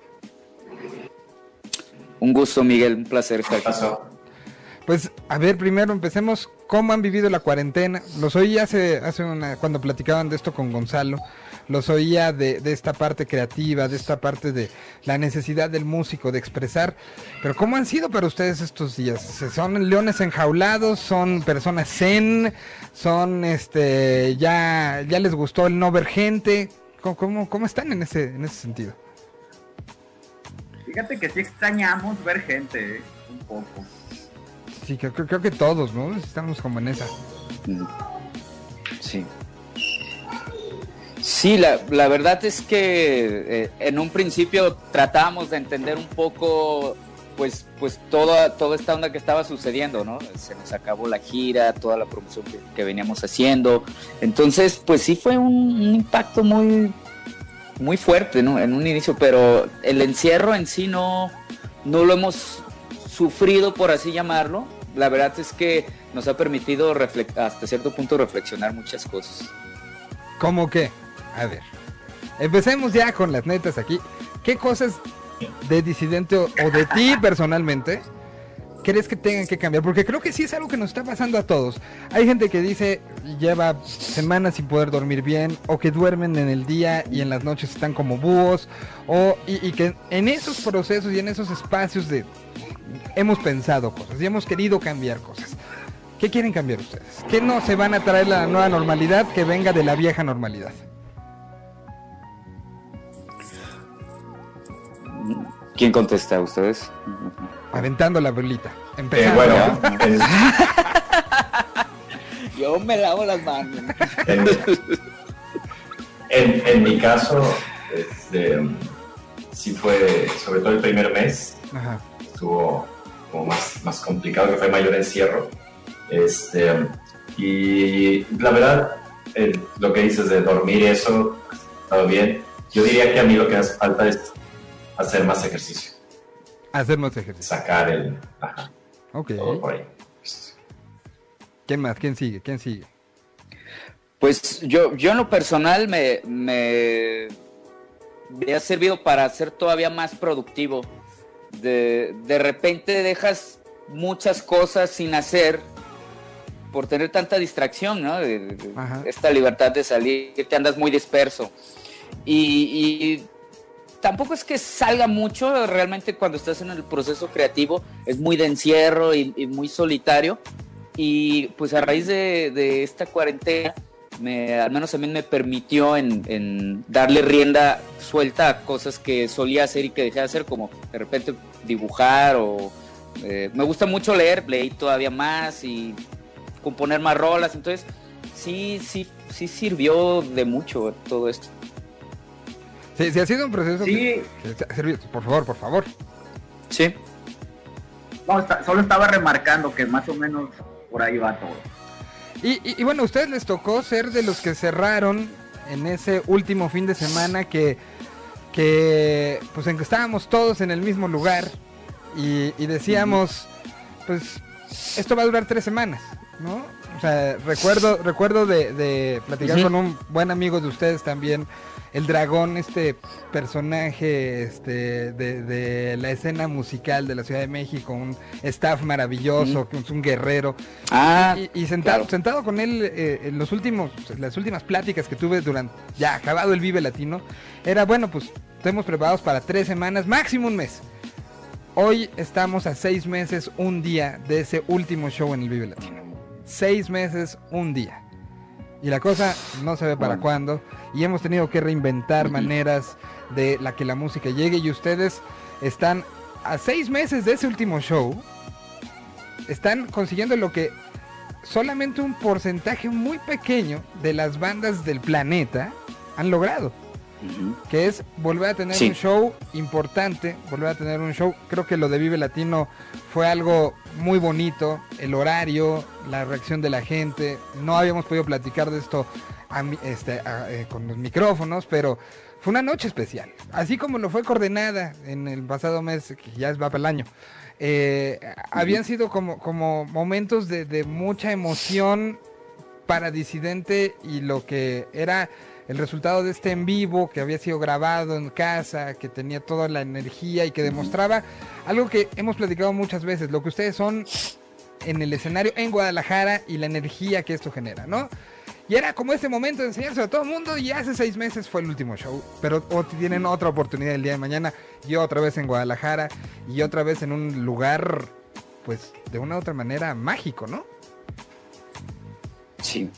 Un gusto, Miguel, un placer estar aquí.
Pues a ver, primero empecemos. ¿Cómo han vivido la cuarentena? Los oí hace hace una cuando platicaban de esto con Gonzalo. Los oía de, de esta parte creativa, de esta parte de la necesidad del músico de expresar. Pero ¿cómo han sido para ustedes estos días? ¿Son leones enjaulados? ¿Son personas zen? ¿Son, este, ya, ya les gustó el no ver gente? ¿Cómo, cómo, cómo están en ese, en ese sentido?
Fíjate que sí extrañamos ver gente, ¿eh? Un poco.
Sí, creo, creo que todos, ¿no? Estamos como en esa.
Sí. Sí, la, la verdad es que eh, en un principio tratábamos de entender un poco pues pues toda, toda esta onda que estaba sucediendo, ¿no? Se nos acabó la gira, toda la promoción que, que veníamos haciendo. Entonces, pues sí fue un, un impacto muy, muy fuerte, ¿no? En un inicio, pero el encierro en sí no, no lo hemos sufrido, por así llamarlo. La verdad es que nos ha permitido refle- hasta cierto punto reflexionar muchas cosas.
¿Cómo qué? A ver, empecemos ya con las netas aquí. ¿Qué cosas de Disidente o, o de ti personalmente crees que tengan que cambiar? Porque creo que sí es algo que nos está pasando a todos. Hay gente que dice lleva semanas sin poder dormir bien, o que duermen en el día y en las noches están como búhos, o y, y que en esos procesos y en esos espacios de hemos pensado cosas y hemos querido cambiar cosas. ¿Qué quieren cambiar ustedes? ¿Qué no se van a traer la nueva normalidad que venga de la vieja normalidad?
¿Quién contesta? ¿Ustedes?
Aventando la bolita.
Eh, bueno, es...
yo me lavo las manos.
En, en, en mi caso, este, sí fue, sobre todo el primer mes, Ajá. estuvo como más, más complicado, que fue mayor encierro. Este, y la verdad, el, lo que dices de dormir, eso, todo bien. Yo diría que a mí lo que hace falta es hacer más ejercicio.
Hacer más ejercicio.
Sacar el... Ajá.
Ok. Todo por ahí. ¿Quién más? ¿Quién sigue? ¿Quién sigue?
Pues yo, yo en lo personal me, me, me ha servido para ser todavía más productivo. De, de repente dejas muchas cosas sin hacer por tener tanta distracción, ¿no? De, de, esta libertad de salir, te andas muy disperso. Y... y tampoco es que salga mucho, realmente cuando estás en el proceso creativo es muy de encierro y, y muy solitario, y pues a raíz de, de esta cuarentena, me, al menos a mí me permitió en, en darle rienda suelta a cosas que solía hacer y que dejé de hacer, como de repente dibujar o eh, me gusta mucho leer, leí todavía más y componer más rolas, entonces sí, sí, sí sirvió de mucho todo esto.
Sí, sí ha sido un proceso
sí.
que, que ha servido. Por favor, por favor.
Sí.
No, está, solo estaba remarcando que más o menos por ahí va todo.
Y, y, y bueno, a ustedes les tocó ser de los que cerraron en ese último fin de semana que que pues en que estábamos todos en el mismo lugar y, y decíamos, pues esto va a durar tres semanas, ¿no? O sea, recuerdo, recuerdo de, de platicar uh-huh. con un buen amigo de ustedes también, el Dragón, este personaje este de, de la escena musical de la Ciudad de México, un staff maravilloso, uh-huh. un, un guerrero.
Ah,
y, y sentado,
claro.
sentado con él eh, en los últimos, las últimas pláticas que tuve durante, ya acabado el Vive Latino, era bueno, pues estamos preparados para tres semanas, máximo un mes. Hoy estamos a seis meses, un día de ese último show en el Vive Latino. Seis meses, un día. Y la cosa no se ve para bueno. cuándo. Y hemos tenido que reinventar uh-huh. maneras de la que la música llegue. Y ustedes están a seis meses de ese último show. Están consiguiendo lo que solamente un porcentaje muy pequeño de las bandas del planeta han logrado. Uh-huh. Que es volver a tener sí. un show importante, volver a tener un show. Creo que lo de Vive Latino fue algo muy bonito, el horario, la reacción de la gente. No habíamos podido platicar de esto a, este, a, eh, con los micrófonos, pero fue una noche especial, así como lo fue Coordenada en el pasado mes, que ya va para el año. Eh, uh-huh. Habían sido como, como momentos de, de mucha emoción para Disidente y lo que era el resultado de este en vivo que había sido grabado en casa, que tenía toda la energía y que demostraba algo que hemos platicado muchas veces, lo que ustedes son en el escenario en Guadalajara y la energía que esto genera, ¿no? Y era como ese momento de enseñárselo a todo el mundo y hace seis meses fue el último show, pero o tienen otra oportunidad el día de mañana y otra vez en Guadalajara y otra vez en un lugar, pues, de una u otra manera mágico, ¿no?
Sí.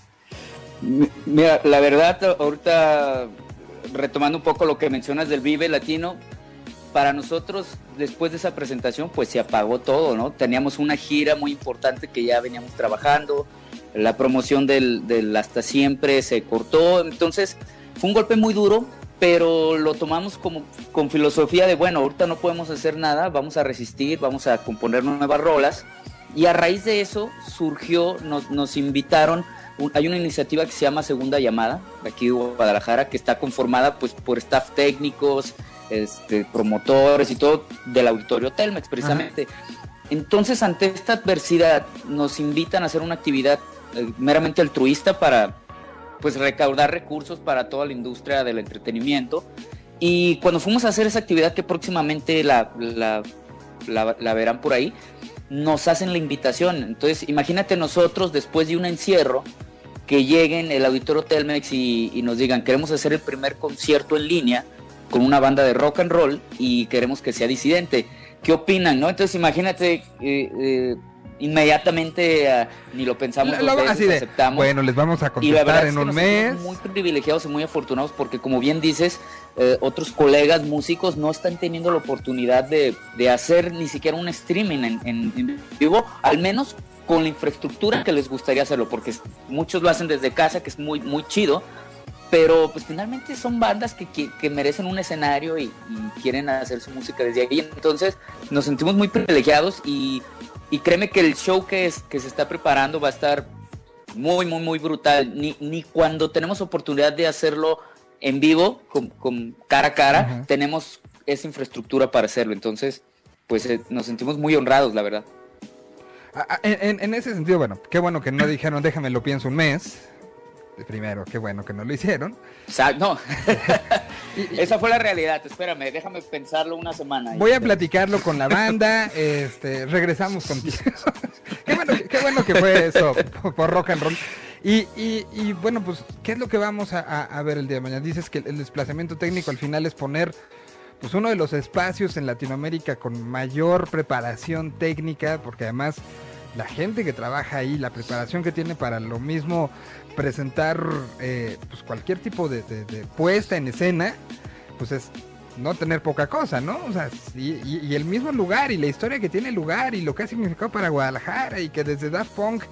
Mira, la verdad, ahorita retomando un poco lo que mencionas del Vive Latino, para nosotros después de esa presentación pues se apagó todo, ¿no? Teníamos una gira muy importante que ya veníamos trabajando, la promoción del, del Hasta Siempre se cortó, entonces fue un golpe muy duro, pero lo tomamos como con filosofía de bueno, ahorita no podemos hacer nada, vamos a resistir, vamos a componer nuevas rolas, y a raíz de eso surgió, nos, nos invitaron. Hay una iniciativa que se llama Segunda Llamada, de aquí de Guadalajara, que está conformada pues por staff técnicos, este, promotores y todo del Auditorio Telmex, precisamente. Ajá. Entonces, ante esta adversidad, nos invitan a hacer una actividad eh, meramente altruista para pues recaudar recursos para toda la industria del entretenimiento. Y cuando fuimos a hacer esa actividad, que próximamente la, la, la, la verán por ahí, nos hacen la invitación. Entonces, imagínate nosotros, después de un encierro, que lleguen el Auditorio Telmex y, y nos digan, queremos hacer el primer concierto en línea con una banda de rock and roll y queremos que sea Disidente. ¿Qué opinan, no? Entonces, imagínate, eh, eh, inmediatamente uh, ni lo pensamos
lo,
dos
lo,
veces,
así de,
aceptamos.
Bueno, les vamos a contestar en un mes.
Muy privilegiados y muy afortunados porque, como bien dices, eh, otros colegas músicos no están teniendo la oportunidad de, de hacer ni siquiera un streaming en, en, en vivo, al menos con la infraestructura que les gustaría hacerlo, porque muchos lo hacen desde casa, que es muy, muy chido, pero pues finalmente son bandas que, que, que merecen un escenario y, y quieren hacer su música desde ahí. Entonces nos sentimos muy privilegiados y, y créeme que el show que, es, que se está preparando va a estar muy, muy, muy brutal. Ni, ni cuando tenemos oportunidad de hacerlo en vivo, con, con cara a cara, uh-huh. tenemos esa infraestructura para hacerlo. Entonces, pues eh, nos sentimos muy honrados, la verdad.
En, en, en ese sentido, bueno, qué bueno que no dijeron déjame lo pienso un mes. Primero, qué bueno que no lo hicieron.
O sea, no. y, y, Esa fue la realidad. Espérame, déjame pensarlo una semana.
Voy a platicarlo con la banda. este, regresamos contigo. qué, bueno, qué bueno que fue eso por, por rock and roll. Y, y, y bueno, pues, ¿qué es lo que vamos a, a, a ver el día de mañana? Dices que el desplazamiento técnico al final es poner pues uno de los espacios en Latinoamérica con mayor preparación técnica, porque además la gente que trabaja ahí, la preparación que tiene para lo mismo presentar eh, pues cualquier tipo de, de, de puesta en escena, pues es no tener poca cosa, ¿no? O sea, y, y, y el mismo lugar y la historia que tiene el lugar y lo que ha significado para Guadalajara y que desde Daft Punk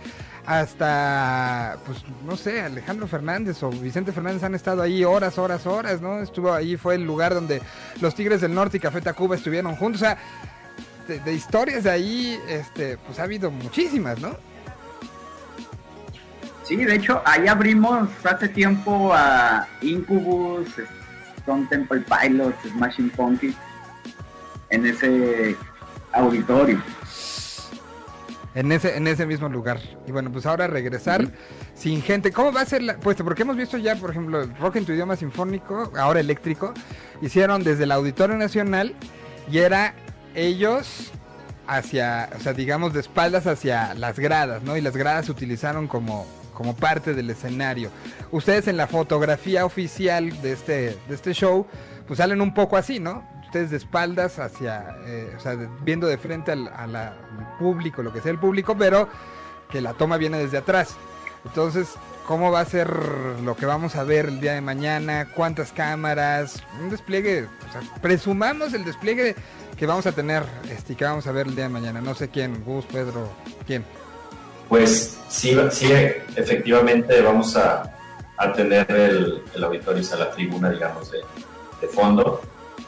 hasta, pues, no sé, Alejandro Fernández o Vicente Fernández han estado ahí horas, horas, horas, ¿no? Estuvo ahí, fue el lugar donde los Tigres del Norte y Café Tacuba estuvieron juntos, o sea, de, de historias de ahí, este, pues ha habido muchísimas, ¿no?
Sí, de hecho, ahí abrimos hace tiempo a Incubus, Stone Temple Pilots, Smashing Pumpkins en ese auditorio.
En ese, en ese mismo lugar. Y bueno, pues ahora regresar uh-huh. sin gente. ¿Cómo va a ser la puesta? Porque hemos visto ya, por ejemplo, el Rock en tu idioma sinfónico, ahora eléctrico, hicieron desde el Auditorio Nacional y era ellos hacia, o sea, digamos, de espaldas hacia las gradas, ¿no? Y las gradas se utilizaron como, como parte del escenario. Ustedes en la fotografía oficial de este, de este show, pues salen un poco así, ¿no? Ustedes de espaldas hacia, eh, o sea, de, viendo de frente al, a la, al público, lo que sea el público, pero que la toma viene desde atrás. Entonces, ¿cómo va a ser lo que vamos a ver el día de mañana? ¿Cuántas cámaras? Un despliegue, o sea, presumamos el despliegue que vamos a tener, este, que vamos a ver el día de mañana. No sé quién, Gus, Pedro, ¿quién?
Pues sí, sí efectivamente vamos a, a tener el, el auditorio, o sea, la tribuna, digamos, de, de fondo.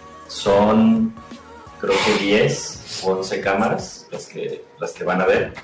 Son, creo que diez o once cámaras las que, las que van a ver.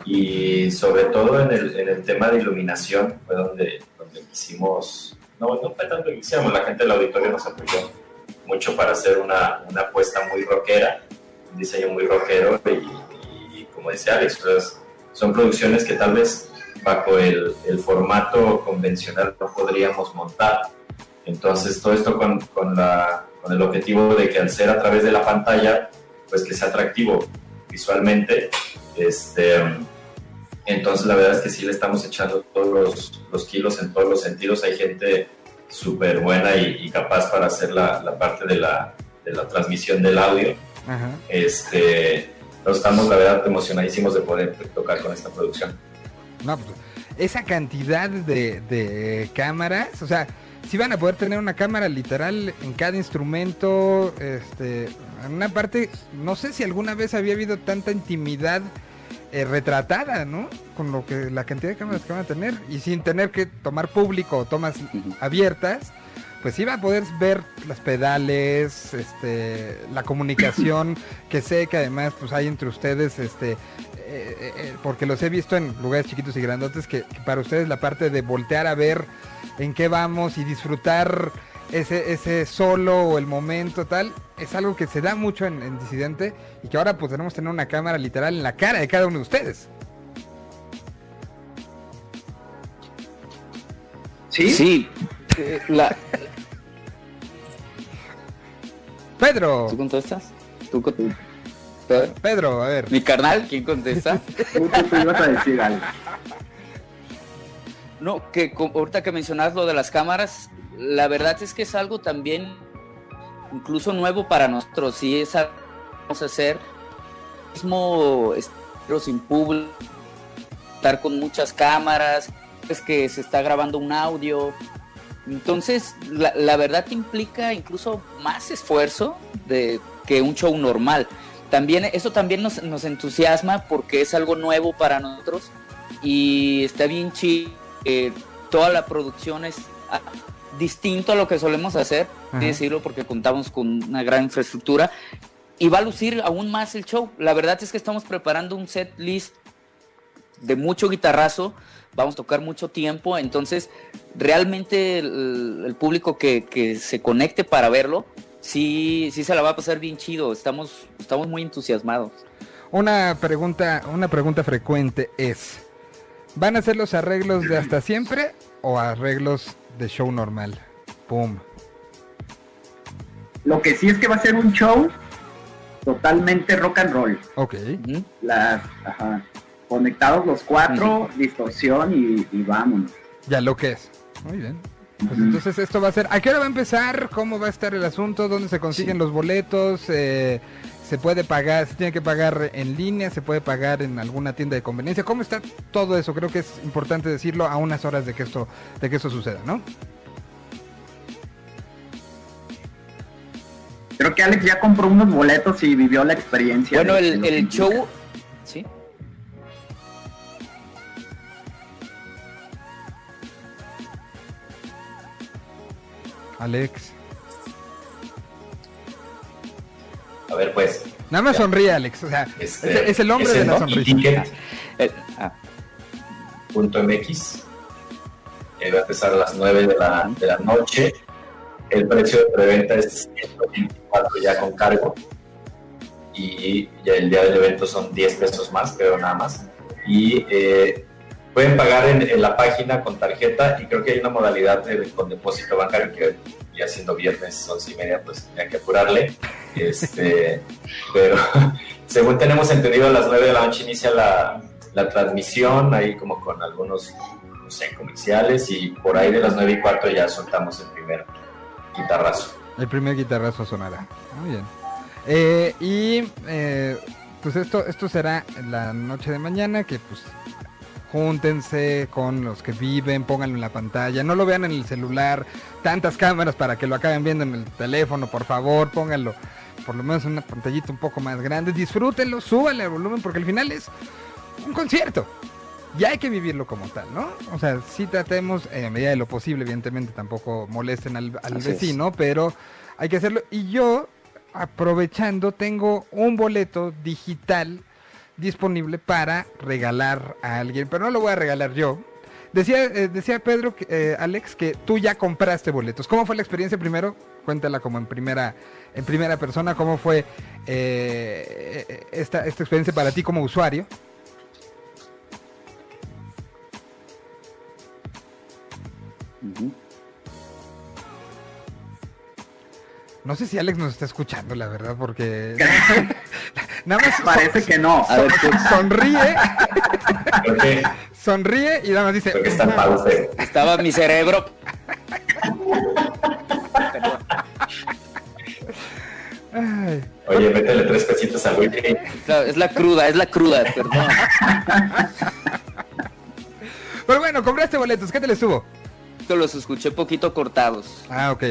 Y sobre todo en el, en el tema de iluminación fue donde, donde quisimos, no, no fue tanto que quisiéramos, la gente del auditorio nos apoyó mucho para hacer una, una apuesta muy rockera, un diseño muy rockero y, y como decía Alex, pues, son producciones que tal vez bajo el, el formato convencional no podríamos montar. Entonces todo esto con, con la... con el objetivo de que al ser a través de la pantalla, pues que sea atractivo visualmente. Este, entonces la verdad es que sí le estamos echando todos los, los kilos en todos los sentidos. Hay gente súper buena y, y capaz para hacer la, la parte de la, de la transmisión del audio. Ajá. Este, nos estamos la verdad emocionadísimos de poder tocar con esta producción.
No, pues, esa cantidad de, de cámaras, o sea, sí van a poder tener una cámara literal en cada instrumento, este, en una parte, no sé si alguna vez había habido tanta intimidad eh, retratada, ¿no? Con lo que la cantidad de cámaras que van a tener y sin tener que tomar público o tomas uh-huh. abiertas, pues sí va a poder ver las pedales, este, la comunicación que sé que además pues hay entre ustedes, este, eh, eh, porque los he visto en lugares chiquitos y grandotes que, que para ustedes la parte de voltear a ver en qué vamos y disfrutar ese ese solo o el momento tal, es algo que se da mucho en, en Disidente y que ahora podremos tener una cámara literal en la cara de cada uno de ustedes.
Sí, sí. Eh, la...
Pedro.
¿Tú contestas? ¿Tú contestas?
Pedro. Pedro, a ver.
Mi carnal, ¿quién contesta?
Tú te ibas a decir algo.
No, que ahorita que mencionas lo de las cámaras, la verdad es que es algo también incluso nuevo para nosotros. Sí, es algo que vamos a hacer mismo estilo sin público, estar con muchas cámaras, es que se está grabando un audio. Entonces, la, la verdad implica incluso más esfuerzo de que un show normal. También, eso también nos, nos entusiasma porque es algo nuevo para nosotros y está bien chido. Eh, toda la producción es ah, distinto a lo que solemos hacer, de decirlo, porque contamos con una gran infraestructura y va a lucir aún más el show. La verdad es que estamos preparando un set list de mucho guitarrazo, vamos a tocar mucho tiempo, entonces realmente el, el público que, que se conecte para verlo, sí, sí se la va a pasar bien chido, estamos, estamos muy entusiasmados.
Una pregunta, una pregunta frecuente es: ¿van a ser los arreglos de Hasta Siempre o arreglos de show normal? Pum.
Lo que sí es que va a ser un show totalmente rock and roll.
Ok.
Las, ajá, conectados los cuatro, uh-huh. distorsión y, y vámonos.
Ya lo que es. Muy bien. Pues uh-huh. entonces esto va a ser... ¿A qué hora va a empezar? ¿Cómo va a estar el asunto? ¿Dónde se consiguen sí. los boletos? Eh... ¿Se puede pagar, se tiene que pagar en línea, se puede pagar en alguna tienda de conveniencia? ¿Cómo está todo eso? Creo que es importante decirlo a unas horas de que esto, de que esto suceda, ¿no?
Creo que Alex ya compró unos boletos y vivió la experiencia.
Bueno,
de,
el,
de
el show... ¿Sí?
Alex...
A ver, pues.
Nada más ya. Sonríe, Alex. O sea, este, es, es el hombre es el, de la sonrisa.
Ticket, eh, ah. punto M X. Eh, va a empezar a las nueve de la, de la noche. el precio de preventa es ciento veinticuatro ya con cargo, y ya el día del evento son diez pesos más, pero nada más. Y eh, pueden pagar en, en la página con tarjeta, y creo que hay una modalidad de, con depósito bancario que ya siendo viernes once y media pues hay que apurarle, este, pero según tenemos entendido a las nueve de la noche inicia la, la transmisión, ahí como con algunos, no sé, comerciales, y por ahí de las nueve y cuarto ya soltamos el primer guitarrazo.
El primer guitarrazo sonará. Muy bien. Eh, y eh, pues esto, esto será en la noche de mañana, que pues júntense con los que viven, pónganlo en la pantalla, no lo vean en el celular, tantas cámaras para que lo acaben viendo en el teléfono, por favor, pónganlo por lo menos en una pantallita un poco más grande, disfrútenlo, súbanle el volumen, porque al final es un concierto, y hay que vivirlo como tal, ¿no? O sea, sí tratemos, en medida de lo posible, evidentemente tampoco molesten al, al vecino, es. Pero hay que hacerlo, y yo, aprovechando, tengo un boleto digital disponible para regalar a alguien, pero no lo voy a regalar yo. Decía, eh, decía Pedro, que, eh, Alex, que tú ya compraste boletos. ¿Cómo fue la experiencia primero? Cuéntala como en primera, en primera persona. ¿Cómo fue eh, esta, esta experiencia para ti como usuario? Uh-huh. No sé si Alex nos está escuchando, la verdad, porque nada más
parece son, que no.
A ver, sonríe, okay. sonríe y nada más dice.
Está Estaba mi cerebro.
Ay. Oye, métele tres pesitos al wiki.
Es la cruda, es la cruda, perdón.
Pero bueno, compraste boletos, ¿qué te les subo?
Los escuché poquito cortados.
Ah, ok.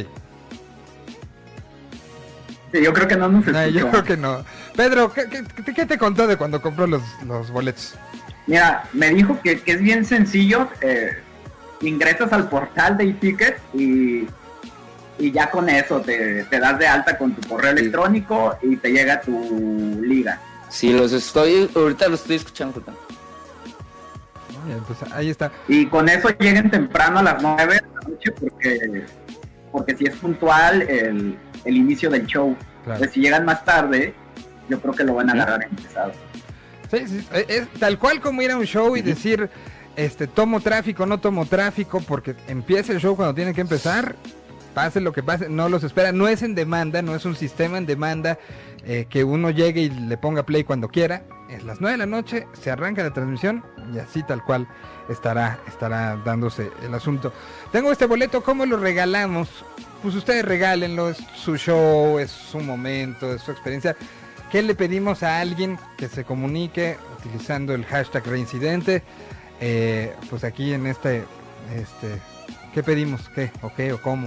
Sí, yo creo que no nos escuchó.
No, yo creo que no. Pedro, ¿qué, qué, qué te contó de cuando compró los, los boletos?
Mira, me dijo que, que es bien sencillo. Eh, ingresas al portal de eTicket y, y ya con eso te, te das de alta con tu correo electrónico y te llega tu liga.
Sí, los estoy, ahorita los estoy escuchando.
Bien, pues ahí está.
Y con eso lleguen temprano a las nueve de la noche porque, porque si es puntual el... el inicio del show. Claro. Pues si llegan más tarde, yo creo que lo van a agarrar empezado.
Sí, sí, es tal cual como ir a un show y uh-huh. decir, este, tomo tráfico, no tomo tráfico, porque empieza el show cuando tiene que empezar, pase lo que pase, no los espera, no es en demanda, no es un sistema en demanda eh, que uno llegue y le ponga play cuando quiera. Es las nueve de la noche, se arranca la transmisión y así tal cual estará, estará dándose el asunto. Tengo este boleto, ¿cómo lo regalamos? Pues ustedes regálenlo, es su show, es su momento, es su experiencia. ¿Qué le pedimos a alguien que se comunique utilizando el hashtag reincidente? Eh, pues aquí en este, este, ¿qué pedimos? ¿Qué? ¿O qué? ¿O cómo?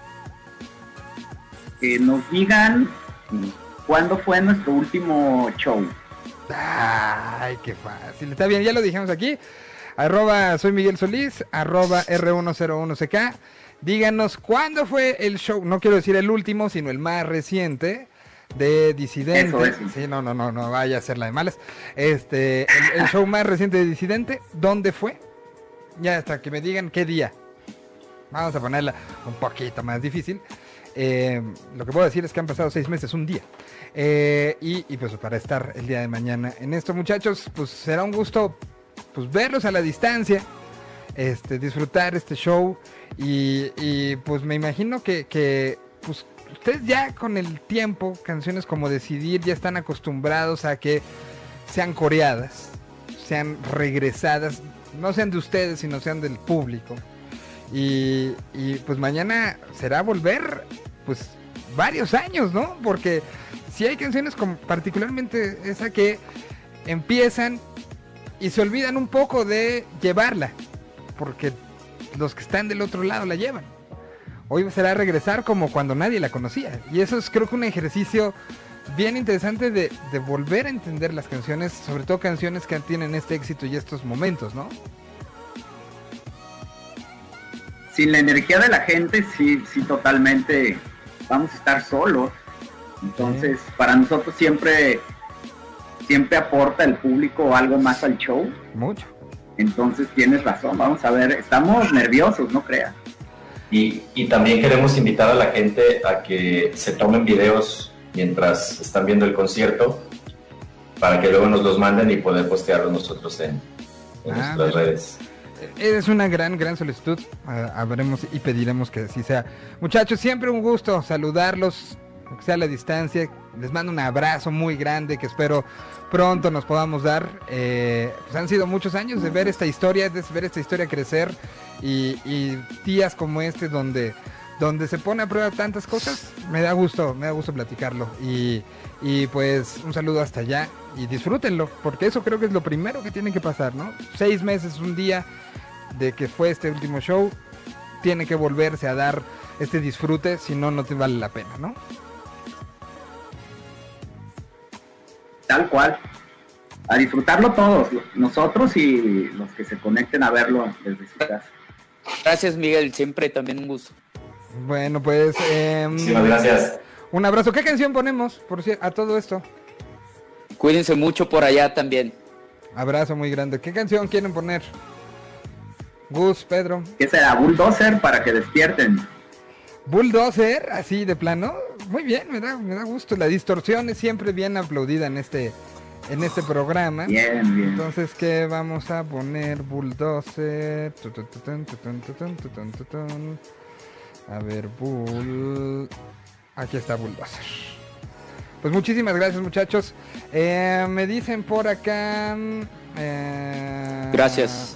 Que nos digan cuándo fue nuestro último show.
Ay, qué fácil. Está bien, ya lo dijimos aquí. Arroba soy Miguel Solís, arroba R uno cero uno C K. Díganos cuándo fue el show, no quiero decir el último, sino el más reciente de Disidente. Eso, eso. Sí, no, no, no, no vaya a ser la de malas. Este, el, el show más reciente de Disidente, ¿dónde fue? Ya hasta que me digan qué día. Vamos a ponerla un poquito más difícil. Eh, lo que puedo decir es que han pasado seis meses, un día. Eh, y, y pues para estar el día de mañana en esto, muchachos, pues será un gusto pues verlos a la distancia, este, disfrutar este show. Y, y pues me imagino que, que pues ustedes ya con el tiempo, canciones como Decidir, ya están acostumbrados a que sean coreadas, sean regresadas, no sean de ustedes, sino sean del público. Y, y pues mañana será volver, pues varios años, ¿no? Porque si hay canciones como particularmente esa que empiezan y se olvidan un poco de llevarla, porque los que están del otro lado la llevan. Hoy será regresar como cuando nadie la conocía. Y eso es creo que un ejercicio bien interesante de, de volver a entender las canciones, sobre todo canciones que tienen este éxito y estos momentos, ¿no?
Sin la energía de la gente, sí, sí, totalmente vamos a estar solos. Entonces, sí. Para nosotros siempre, siempre aporta el público algo más al show.
Mucho.
Entonces tienes razón, vamos a ver, estamos nerviosos, no creas.
Y, y también queremos invitar a la gente a que se tomen videos mientras están viendo el concierto, para que luego nos los manden y poder postearlos nosotros en, en ah, nuestras bueno. redes.
Es una gran, gran solicitud. Uh, habremos y pediremos que así sea. Muchachos, siempre un gusto saludarlos, aunque sea a la distancia. Les mando un abrazo muy grande que espero pronto nos podamos dar. Eh, pues han sido muchos años de ver esta historia, de ver esta historia crecer y, y días como este donde, donde se pone a prueba tantas cosas. Me da gusto, me da gusto platicarlo. Y, y pues un saludo hasta allá y disfrútenlo, porque eso creo que es lo primero que tiene que pasar, ¿no? Seis meses, un día de que fue este último show, tiene que volverse a dar este disfrute, si no, no te vale la pena, ¿no?
Tal cual. A disfrutarlo todos, nosotros y los que se conecten a verlo desde su casa.
Gracias, Miguel, siempre también un gusto.
Bueno, pues... Eh,
Muchísimas gracias.
Un abrazo. ¿Qué canción ponemos, por cierto, a todo esto?
Cuídense mucho por allá también.
Abrazo muy grande. ¿Qué canción quieren poner? Gus, Pedro.
¿Qué será? Bulldozer para que despierten.
Bulldozer, así de plano. Muy bien, me da, me da gusto. La distorsión es siempre bien aplaudida en este, en este programa.
Bien, bien.
Entonces, ¿qué vamos a poner? Bulldozer. A ver, Bull. Aquí está Bulldozer. Pues muchísimas gracias, muchachos. Eh, me dicen por acá. Eh,
gracias.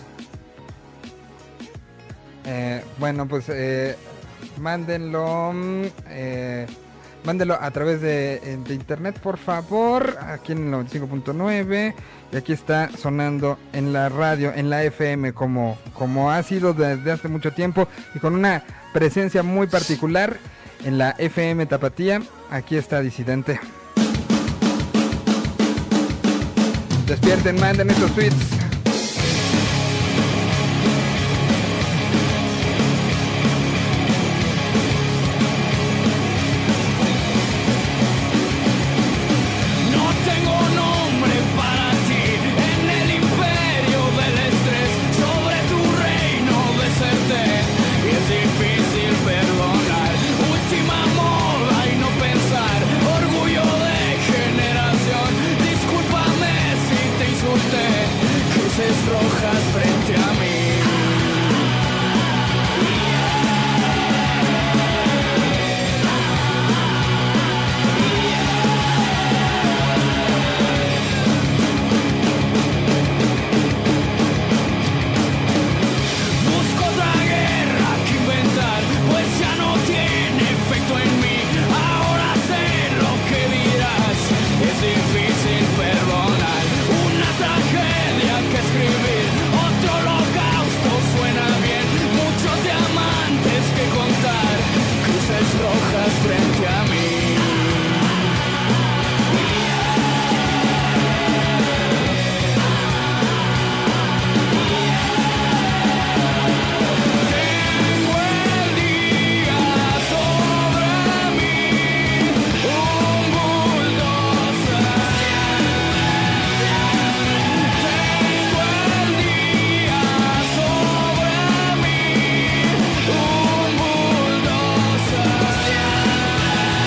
Eh, bueno, pues eh, mándenlo, eh, mándenlo a través de, de internet, por favor, aquí en el noventa y cinco punto nueve, y aquí está sonando en la radio, en la F M, como, como ha sido desde hace mucho tiempo, y con una presencia muy particular en la F M Tapatía. Aquí está Disidente. Despierten, manden estos tweets.
Rojas frente a mí. Busco otra guerra que inventar, pues ya no tiene efecto en mí. Ahora sé lo que dirás, es difícil perdonar una tragedia que escribir. Otro holocausto suena bien, muchos diamantes que contar, cruces rojas frente a mí. Tengo el día sobre mí, un bulldozer. Tengo el día sobre mí, un bulldozer.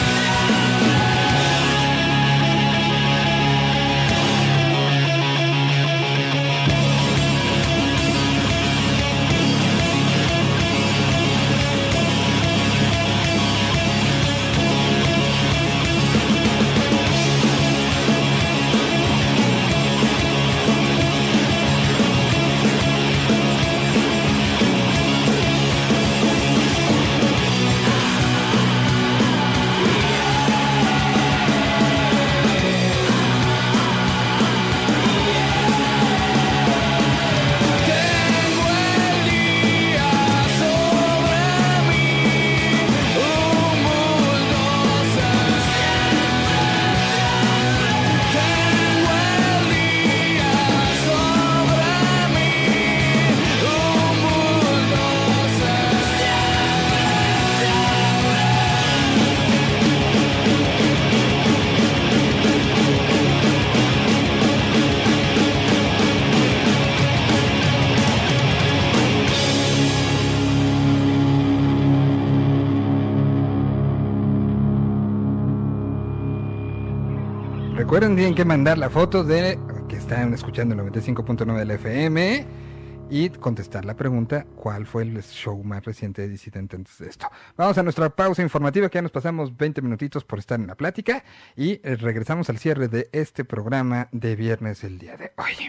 Recuerden, tienen que mandar la foto de que están escuchando el noventa y cinco punto nueve del F M y contestar la pregunta, ¿cuál fue el show más reciente de Disidente antes de esto? Vamos a nuestra pausa informativa, que ya nos pasamos veinte minutitos por estar en la plática, y eh, regresamos al cierre de este programa de viernes el día de hoy.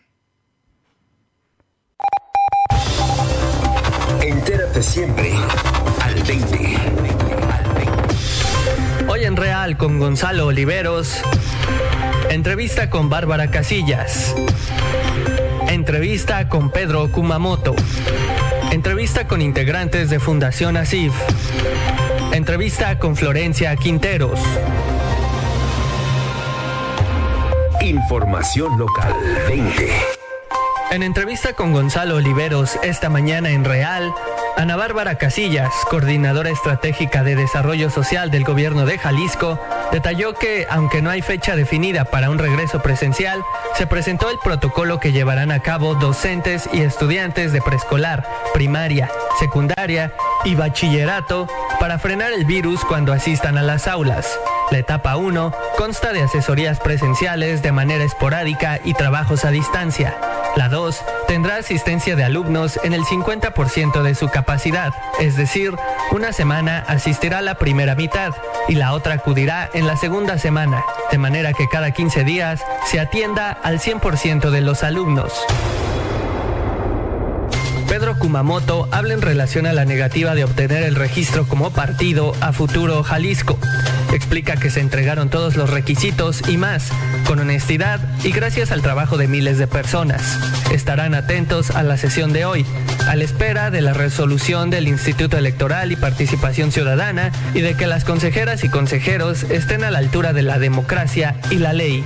Entérate siempre al veinte.
Hoy en Real con Gonzalo Oliveros. Entrevista con Bárbara Casillas. Entrevista con Pedro Kumamoto. Entrevista con integrantes de Fundación Asif. Entrevista con Florencia Quinteros.
Información local veinte.
En entrevista con Gonzalo Oliveros esta mañana en Real, Ana Bárbara Casillas, coordinadora estratégica de desarrollo social del gobierno de Jalisco, detalló que, aunque no hay fecha definida para un regreso presencial, se presentó el protocolo que llevarán a cabo docentes y estudiantes de preescolar, primaria, secundaria y bachillerato para frenar el virus cuando asistan a las aulas. La etapa uno consta de asesorías presenciales de manera esporádica y trabajos a distancia. La dos tendrá asistencia de alumnos en el cincuenta por ciento de su capacidad, es decir, una semana asistirá la primera mitad y la otra acudirá en la segunda semana, de manera que cada quince días se atienda al cien por ciento de los alumnos. Pedro Kumamoto habla en relación a la negativa de obtener el registro como partido a Futuro Jalisco. Explica que se entregaron todos los requisitos y más, con honestidad y gracias al trabajo de miles de personas. Estarán atentos a la sesión de hoy, a la espera de la resolución del Instituto Electoral y Participación Ciudadana y de que las consejeras y consejeros estén a la altura de la democracia y la ley.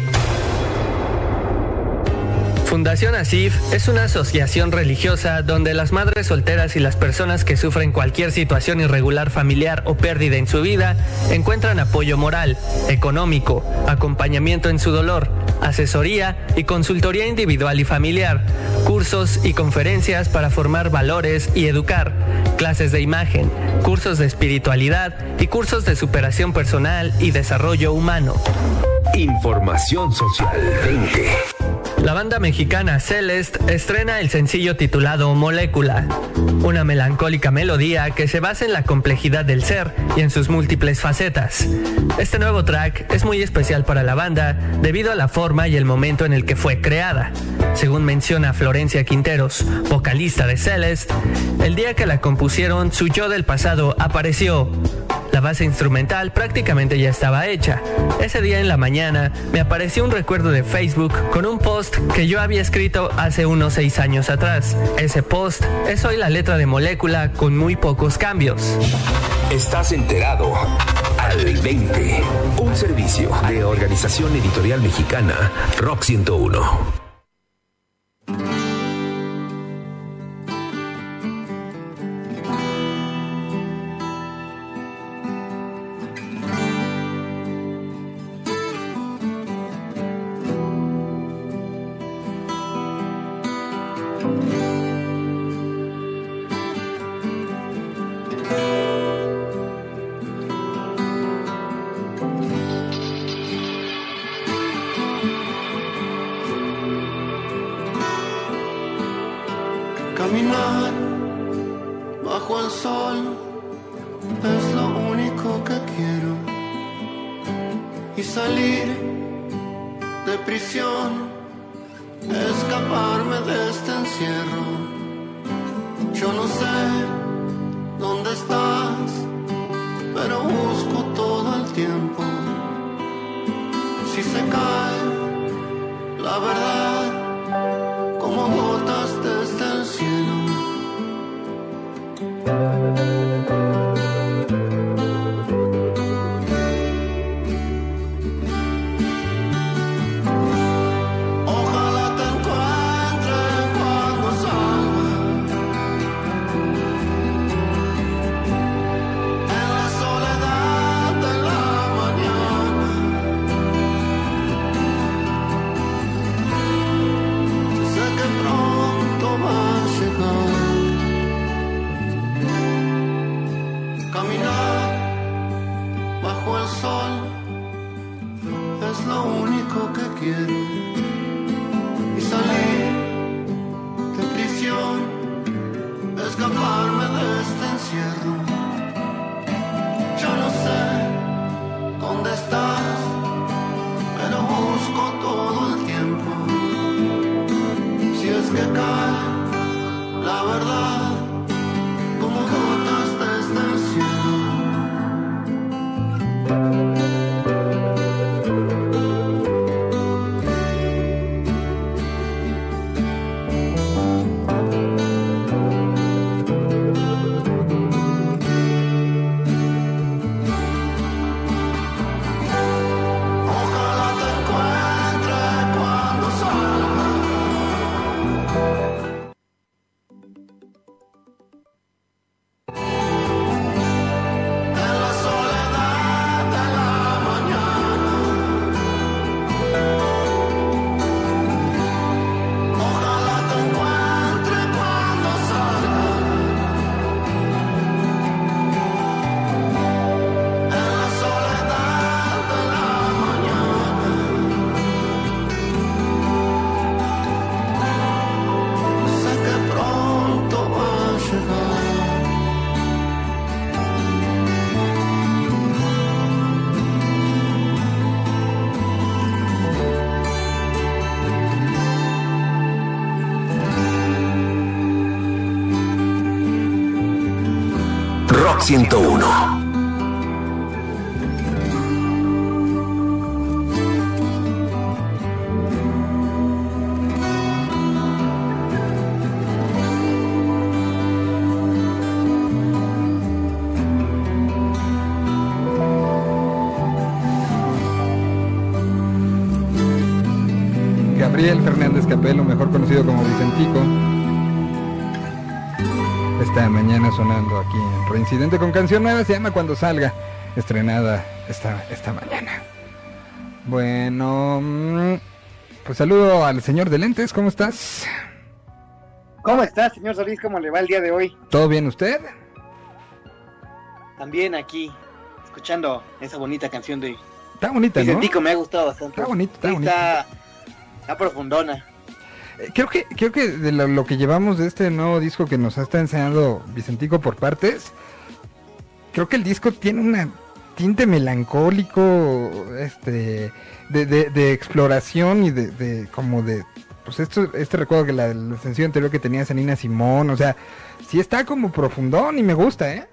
Fundación Asif es una asociación religiosa donde las madres solteras y las personas que sufren cualquier situación irregular familiar o pérdida en su vida encuentran apoyo moral, económico, acompañamiento en su dolor, asesoría y consultoría individual y familiar, cursos y conferencias para formar valores y educar, clases de imagen, cursos de espiritualidad y cursos de superación personal y desarrollo humano.
Información social veinte.
La banda mexicana Celeste estrena el sencillo titulado Molécula, una melancólica melodía que se basa en la complejidad del ser y en sus múltiples facetas. Este nuevo track es muy especial para la banda debido a la forma y el momento en el que fue creada. Según menciona Florencia Quinteros, vocalista de Celeste, el día que la compusieron, su yo del pasado apareció. La base instrumental prácticamente ya estaba hecha. Ese día en la mañana me apareció un recuerdo de Facebook con un post que yo había escrito hace unos seis años atrás. Ese post es hoy la letra de Molécula con muy pocos cambios.
Estás enterado al veinte. Un servicio de Organización Editorial Mexicana Rock ciento uno.
Caminar bajo el sol es lo único que quiero, y salir de prisión, escaparme de este encierro. Yo no sé dónde estás, pero busco todo el tiempo. Si se cae la verdad como gotas desde el cielo. Ojalá te encuentre cuando salga, en la soledad de la mañana. Sé que pronto va a llegar. Caminar bajo el sol es lo único que quiero. Y salir de prisión, escaparme de este encierro. Yo no sé dónde estás, pero busco todo el tiempo. Si es que cae la verdad como gotas de este cielo.
Rock ciento uno.
Gabriel Fernández Capello, mejor conocido como Vicentico, esta mañana sonando aquí en Reincidente con canción nueva, se llama Cuando Salga, estrenada esta, esta mañana. Bueno, pues saludo al señor de lentes, ¿cómo estás?
¿Cómo estás, señor Solís? ¿Cómo le va el día de hoy?
¿Todo bien usted?
También aquí, escuchando esa bonita canción de
Está bonita, ¿no?
Vicentico, me ha gustado bastante.
Está bonito, está
Sí,
bonito.
Está, está profundona.
Creo que creo que de lo, lo que llevamos de este nuevo disco que nos está enseñando Vicentico por partes, creo que el disco tiene una tinte melancólico, este, de, de, de exploración y de, de como de, pues esto, este recuerdo que la, el sencillo anterior que tenía Nina Simón, o sea, sí está como profundón y me gusta, ¿eh?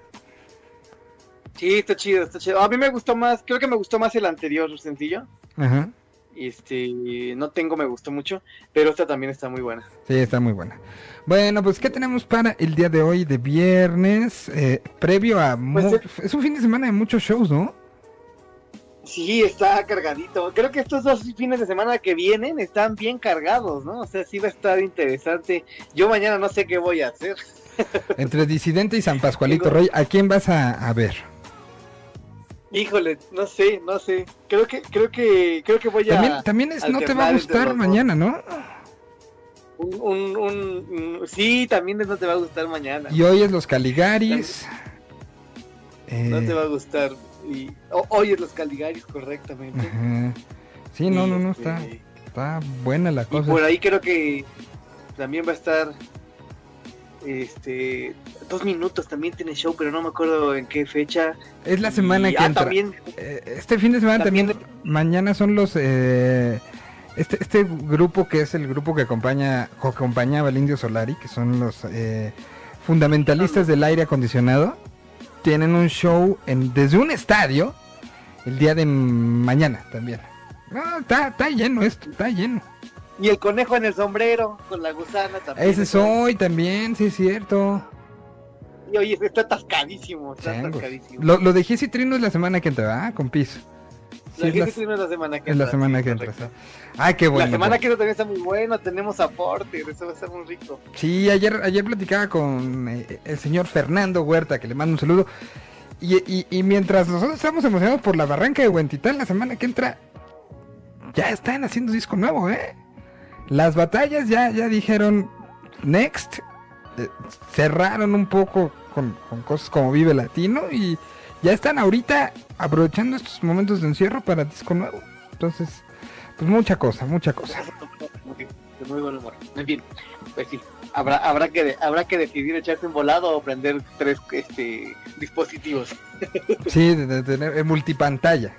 Sí, está chido, está chido. A mí me gustó más, creo que me gustó más el anterior sencillo.
Ajá.
Este, no tengo, me gustó mucho, pero esta también está muy buena.
Sí, está muy buena. Bueno, pues ¿qué tenemos para el día de hoy de viernes? Eh, previo a...
Pues,
mu-
eh,
es un fin de semana de muchos shows, ¿no?
Sí, está cargadito. Creo que estos dos fines de semana que vienen están bien cargados, ¿no? O sea, sí va a estar interesante. Yo mañana no sé qué voy a hacer.
Entre Disidente y San Pascualito Rey, ¿a quién vas a, a ver?
Híjole, no sé, no sé. Creo que, creo que, creo que voy a.
También, también es No Te Va a
alternar entre
Gustar
los
mañana, ¿no?
dos. Un, un, un, un- sí, también es No Te Va a Gustar mañana.
Y hoy es Los Caligaris.
No
Eh,
te va a gustar. Y o- oyes los Caligaris correctamente.
ajá. Sí, no,
Y,
no, no,
este,
está, está buena la
Y
cosa.
por ahí creo que también va a estar. Este. Dos minutos también tiene show, pero no me acuerdo en qué fecha.
Es la semana
Y-
que
ah,
entra.
también.
Eh, este fin de semana también, mañana son los... eh, este, este grupo que es el grupo que acompaña que acompañaba al Indio Solari, que son los eh, fundamentalistas del aire acondicionado, tienen un show en, desde un estadio el día de mañana también. No, está, está lleno esto, está lleno.
Y el conejo en el sombrero, con la gusana también.
Ese es hoy también, sí es cierto.
Y oye, está atascadísimo, está
Changos.
atascadísimo.
Lo, lo de Giz y Trino es la semana que entra, ¿ah? Con piso. Sí,
La
es
gente
la-
tiene la semana que
es la
entra,
semana
sí,
que entra.
correcto.
Ay, qué bueno.
La semana que entra también está muy bueno, tenemos aporte, eso va a estar muy rico.
Sí, ayer, ayer platicaba con eh, el señor Fernando Huerta, que le mando un saludo. Y, y, y mientras nosotros estamos emocionados por la Barranca de Huentitán, la semana que entra, ya están haciendo disco nuevo, ¿eh? Las batallas ya, ya dijeron next, eh, cerraron un poco con, con cosas como Vive Latino y ya están ahorita aprovechando estos momentos de encierro para disco nuevo. Entonces, pues mucha cosa, mucha cosa.
De muy buen humor. En fin, pues sí, habrá, habrá que habrá que decidir echarse un volado o prender tres este dispositivos.
Sí, de, de tener eh, multipantalla.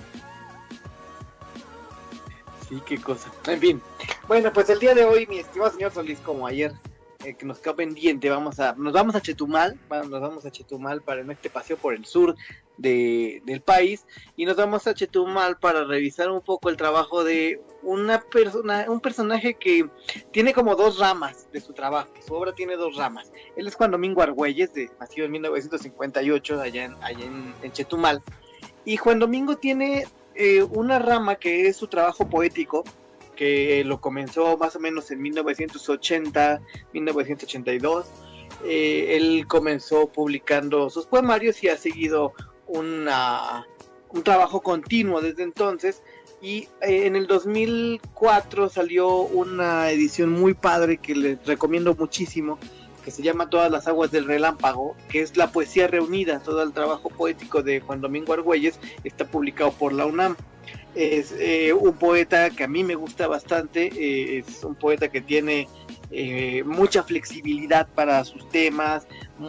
Sí, qué cosa. En fin. Bueno, pues el día de hoy, mi estimado señor Solís, como ayer, eh, que nos quedó pendiente, vamos a, nos vamos a Chetumal, bueno, nos vamos a Chetumal para en este paseo por el sur de, del país, y nos vamos a Chetumal para revisar un poco el trabajo de una persona, un personaje que tiene como dos ramas de su trabajo. Su obra tiene dos ramas. Él es Juan Domingo Argüelles, de, nacido en mil novecientos cincuenta y ocho, allá en, allá en, en Chetumal. Y Juan Domingo tiene eh, una rama que es su trabajo poético, que lo comenzó más o menos en mil novecientos ochenta, mil novecientos ochenta y dos. Eh, él comenzó publicando sus poemarios y ha seguido una, un trabajo continuo desde entonces. Y eh, en el dos mil cuatro salió una edición muy padre que les recomiendo muchísimo, que se llama Todas las aguas del relámpago, que es la poesía reunida. Todo el trabajo poético de Juan Domingo Argüelles está publicado por la UNAM. Es eh, un poeta que a mí me gusta bastante, eh, es un poeta que tiene eh, mucha flexibilidad para sus temas,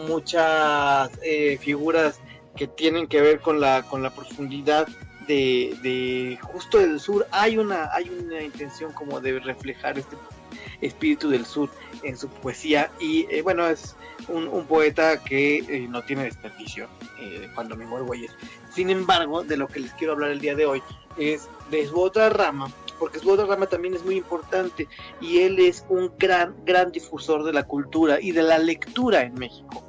muchas eh, figuras que tienen que ver con la con la profundidad de, de justo del sur. Hay una hay una intención como de reflejar este espíritu del sur en su poesía, y eh, bueno, es un, un poeta que eh, no tiene desperdicio, eh, Juan Domingo Argüelles. Sin embargo, de lo que les quiero hablar el día de hoy es de su otra rama, porque su otra rama también es muy importante, y él es un gran, gran difusor de la cultura y de la lectura en México.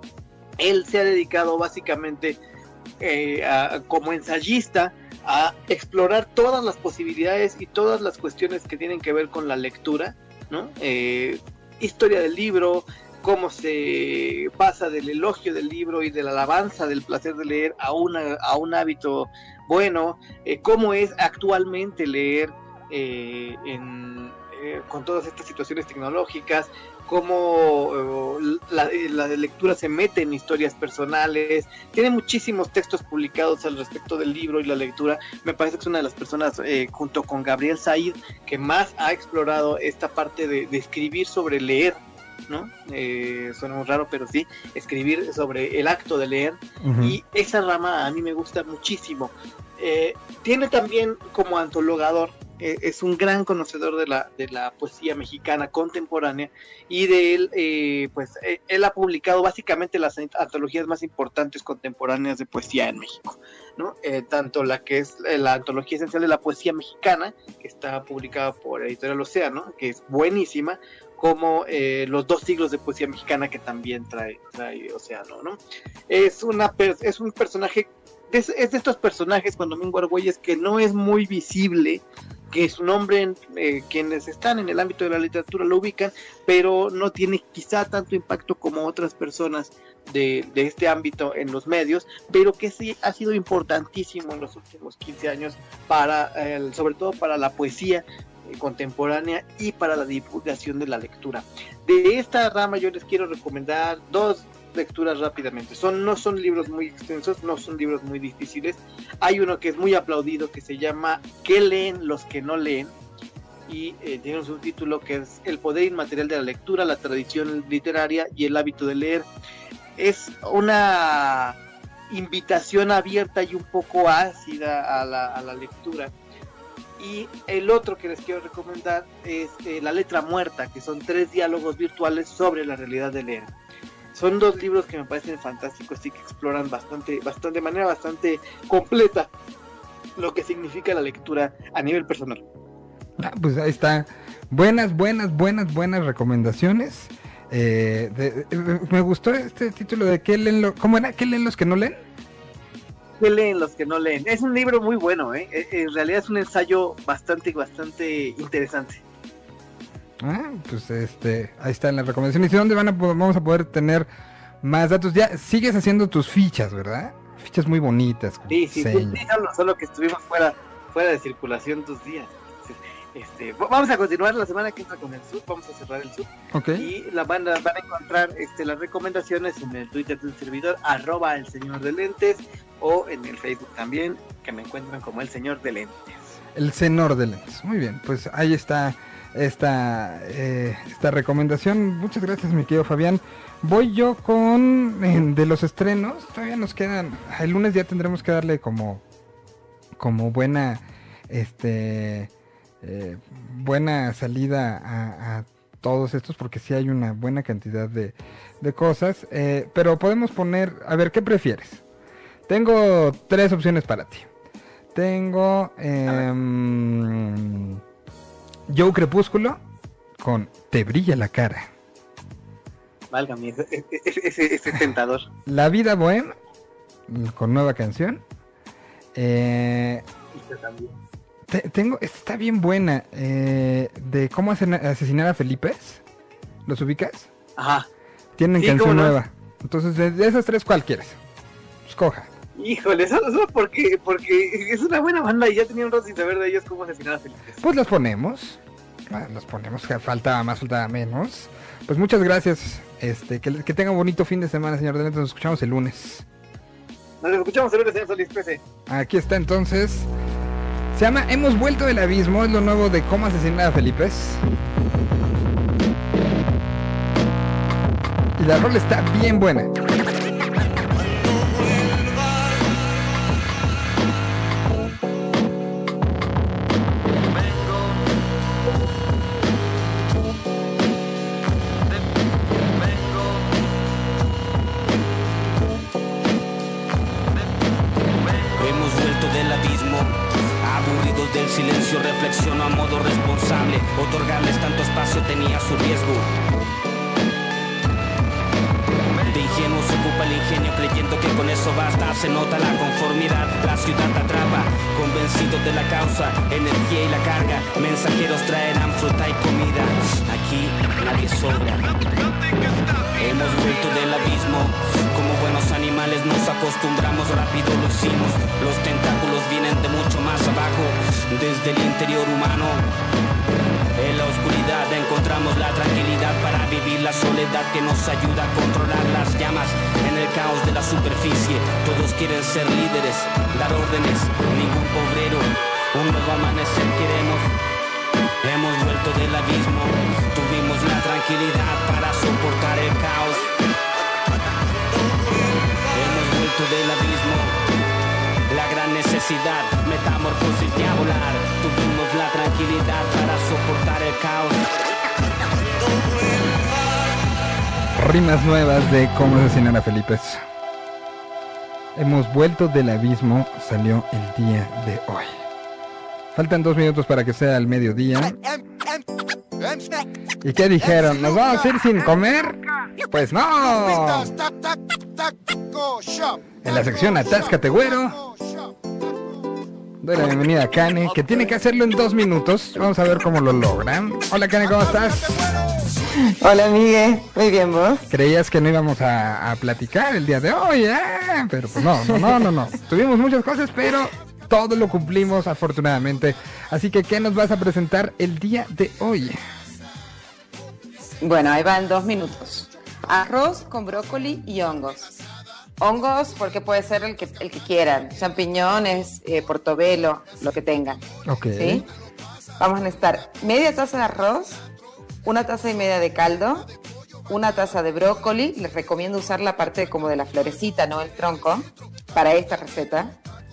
Él se ha dedicado básicamente eh, a, como ensayista a explorar todas las posibilidades y todas las cuestiones que tienen que ver con la lectura, ¿no? Eh, historia del libro, cómo se pasa del elogio del libro y de la alabanza del placer de leer a, una, a un hábito bueno, eh, cómo es actualmente leer eh, en, eh, con todas estas situaciones tecnológicas, cómo eh, la, la lectura se mete en historias personales. Tiene muchísimos textos publicados al respecto del libro y la lectura. Me parece que es una de las personas, eh, junto con Gabriel Said, que más ha explorado esta parte de, de escribir sobre leer, ¿no? Eh, suena muy raro, pero sí, escribir sobre el acto de leer. Uh-huh. Y esa rama a mí me gusta muchísimo. Eh, tiene también como antologador, eh, es un gran conocedor de la, de la poesía mexicana contemporánea, y de él, eh, pues eh, él ha publicado básicamente las antologías más importantes contemporáneas de poesía en México, ¿no? Eh, tanto la que es eh, la antología esencial de la poesía mexicana, que está publicada por Editorial Océano, que es buenísima, como eh, los dos siglos de poesía mexicana, que también trae, trae Océano, ¿no? Es, una, es un personaje, es, es de estos personajes, Juan Domingo Argüelles, que no es muy visible, que su nombre, eh, quienes están en el ámbito de la literatura lo ubican, pero no tiene quizá tanto impacto como otras personas de, de este ámbito en los medios, pero que sí ha sido importantísimo en los últimos quince años, para eh, sobre todo para la poesía contemporánea y para la divulgación de la lectura. De esta rama yo les quiero recomendar dos lecturas rápidamente. Son, no son libros muy extensos, no son libros muy difíciles. Hay uno que es muy aplaudido, que se llama ¿Qué leen los que no leen? Y eh, tiene un subtítulo que es El poder inmaterial de la lectura, la tradición literaria y el hábito de leer. Es una invitación abierta y un poco ácida a la, a la lectura. Y el otro que les quiero recomendar es eh, La letra muerta, que son tres diálogos virtuales sobre la realidad de leer. Son dos libros que me parecen fantásticos y que exploran bastante, bastante de manera bastante completa lo que significa la lectura a nivel personal.
Ah, pues ahí está. Buenas, buenas, buenas, buenas recomendaciones. Eh, de, de, me gustó este título de ¿Qué leen lo, ¿cómo era? ¿Qué leen los que no leen?
¿Qué leen los que no leen? Es un libro muy bueno, ¿eh? En realidad es un ensayo bastante, bastante interesante.
Ah, pues este, ahí están las recomendaciones. ¿Y dónde van a, vamos a poder tener más datos? Ya sigues haciendo tus fichas, ¿verdad? Fichas muy bonitas.
Sí, sí, sí, sí, solo, solo que estuvimos fuera, fuera de circulación dos días. Este, vamos a continuar la semana que entra con el sub, vamos a cerrar el sub.
Okay.
Y la banda van a encontrar este, las recomendaciones en el Twitter del servidor, arroba el señor de lentes, o en el Facebook también, que me encuentran como el señor de lentes.
El cenor de lentes. Muy bien, pues ahí está esta, eh, esta recomendación. Muchas gracias, mi querido Fabián. Voy yo con eh, de los estrenos. Todavía nos quedan. El lunes ya tendremos que darle como, como buena, este, eh, buena salida a, a todos estos, porque sí hay una buena cantidad de, de cosas. Eh, pero podemos poner, a ver, ¿qué prefieres? Tengo tres opciones para ti. Tengo eh, Joe Crepúsculo con Te brilla la cara.
Válgame, ese, ese, ese, ese tentador.
La vida bohem con nueva canción. Eh,
Este también.
te, tengo, está bien buena. Eh, de cómo asesina- asesinar a Felipe. ¿Los ubicas?
Ajá.
Tienen
Sí,
canción
¿cómo no?
nueva. Entonces, de, de esas tres, ¿cuál quieres? Escoja.
Híjole, eso, eso porque, porque es una buena banda y ya tenía un rato sin saber de ellos cómo asesinar a Felipe.
Pues los ponemos. Ah, los ponemos, que faltaba más, faltaba menos. Pues muchas gracias. Este, que, que tenga un bonito fin de semana, señor Delente. Nos escuchamos el lunes.
Nos escuchamos el lunes, señor Solís Pese.
Aquí está entonces. Se llama Hemos vuelto del abismo. Es lo nuevo de cómo asesinar a Felipe. Y la rola está bien buena.
Hemos vuelto del abismo, aburridos del silencio, reflexiono a modo responsable. Otorgarles tanto espacio tenía su riesgo. De ingenuo se ocupa el ingenio creyendo que con eso basta. Se nota la conformidad, la ciudad atrapa. Convencidos de la causa, energía y la carga. Mensajeros traerán fruta y comida. Aquí nadie sobra. Hemos vuelto del abismo. Como buenos animales nos acostumbramos, rápido lo hicimos. Los tentáculos vienen de mucho más abajo, desde el interior humano. En la oscuridad encontramos la tranquilidad para vivir la soledad que nos ayuda a controlar las llamas. En el caos de la superficie todos quieren ser líderes, dar órdenes, ningún obrero. Un nuevo amanecer queremos. Hemos vuelto del abismo, tuvimos la tranquilidad para soportar el caos. Hemos vuelto del abismo, la gran necesidad, metamorfosis y a volar. Tuvimos la tranquilidad para soportar el caos.
Rimas nuevas de cómo asesinar a Felipe. Hemos vuelto del abismo. Salió el día de hoy. Faltan dos minutos para que sea el mediodía. ¿Y qué dijeron? ¿Nos vamos a ir sin comer? Pues no. En la sección Atáscate, güero, doy la bienvenida a Kane, que tiene que hacerlo en dos minutos. Vamos a ver cómo lo logran. Hola, Kane, ¿cómo estás?
Hola, Miguel. Muy bien, ¿vos?
Creías que no íbamos a, a platicar el día de hoy, ¿eh? Pero pues no, no, no, no, no. Tuvimos muchas cosas, pero todo lo cumplimos afortunadamente. Así que, ¿qué nos vas a presentar el día de hoy?
Bueno, ahí van dos minutos. Arroz con brócoli y hongos. Hongos porque puede ser el que, el que quieran. Champiñones, eh, portobelo, lo que tengan.
Ok.
¿Sí? Vamos a necesitar media taza de arroz, una taza y media de caldo, una taza de brócoli. Les recomiendo usar la parte como de la florecita, no el tronco, para esta receta.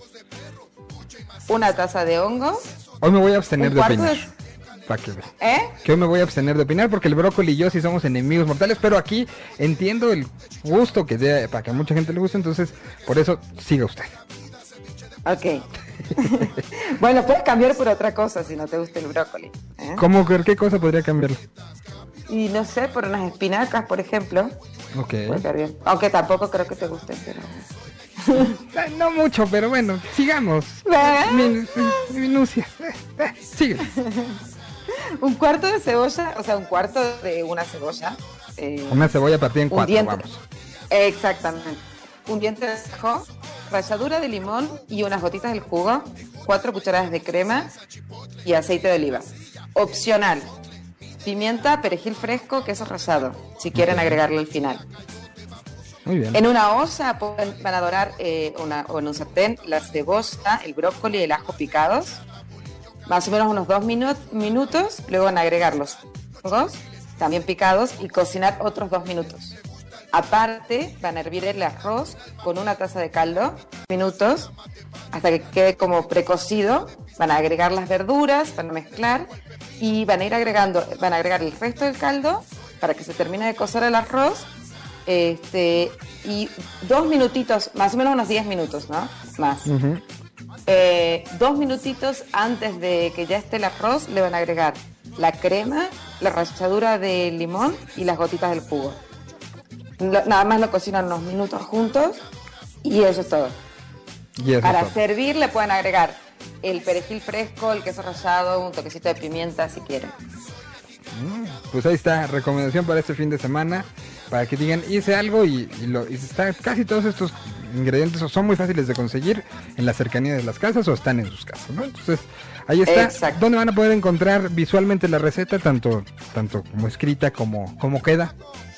Una taza de hongos.
Hoy me voy a abstener
un
de
cuarto
opinar.
de...
Para que vean.
¿Eh?
Que hoy me voy a abstener de opinar porque el brócoli y yo sí somos enemigos mortales, pero aquí entiendo el gusto que dé, para que a mucha gente le guste, entonces por eso siga usted.
Ok. Bueno, puedes cambiar por otra cosa si no te gusta el brócoli. ¿eh?
¿Cómo que qué cosa podría cambiarlo?
Y no sé, por unas espinacas, por ejemplo.
Ok.
Puede quedar bien. Aunque tampoco creo que te gusten, pero...
No mucho, pero bueno, sigamos. Min minucias. Eh, eh, sigue.
Un cuarto de cebolla, o sea, un cuarto de una cebolla. Eh,
Una cebolla partida en
un
cuatro,
diente-
vamos.
Exactamente. Un diente de ajo, ralladura de limón y unas gotitas del jugo, cuatro cucharadas de crema y aceite de oliva. Opcional. Pimienta, perejil fresco, queso rallado, si quieren agregarlo al final.
Muy bien.
En una olla pueden, van a dorar eh, una, o en un sartén la cebolla, el brócoli y el ajo picados. más o menos unos dos minu- minutos, luego van a agregar los hongos, también picados, y cocinar otros dos minutos. Aparte, van a hervir el arroz con una taza de caldo, minutos, hasta que quede como precocido. Van a agregar las verduras, van a mezclar y van a ir agregando, van a agregar el resto del caldo para que se termine de cocer el arroz. Este, y dos minutitos, más o menos unos diez minutos, ¿no? Más.
Uh-huh.
Eh, dos minutitos antes de que ya esté el arroz, le van a agregar la crema, la ralladura de limón y las gotitas del jugo. Lo, nada más lo cocinan unos minutos juntos y eso es todo.
Y eso
Para
es todo.
servir le pueden agregar el perejil fresco, el queso rallado, un toquecito de pimienta si quieren.
Pues ahí está, recomendación para este fin de semana, para que digan, hice algo y, y, lo, y está, casi todos estos ingredientes son muy fáciles de conseguir en la cercanía de las casas o están en sus casas, ¿no? Entonces, ahí está.
Exacto.
¿Dónde van a poder encontrar visualmente la receta, tanto, tanto como escrita como, como queda?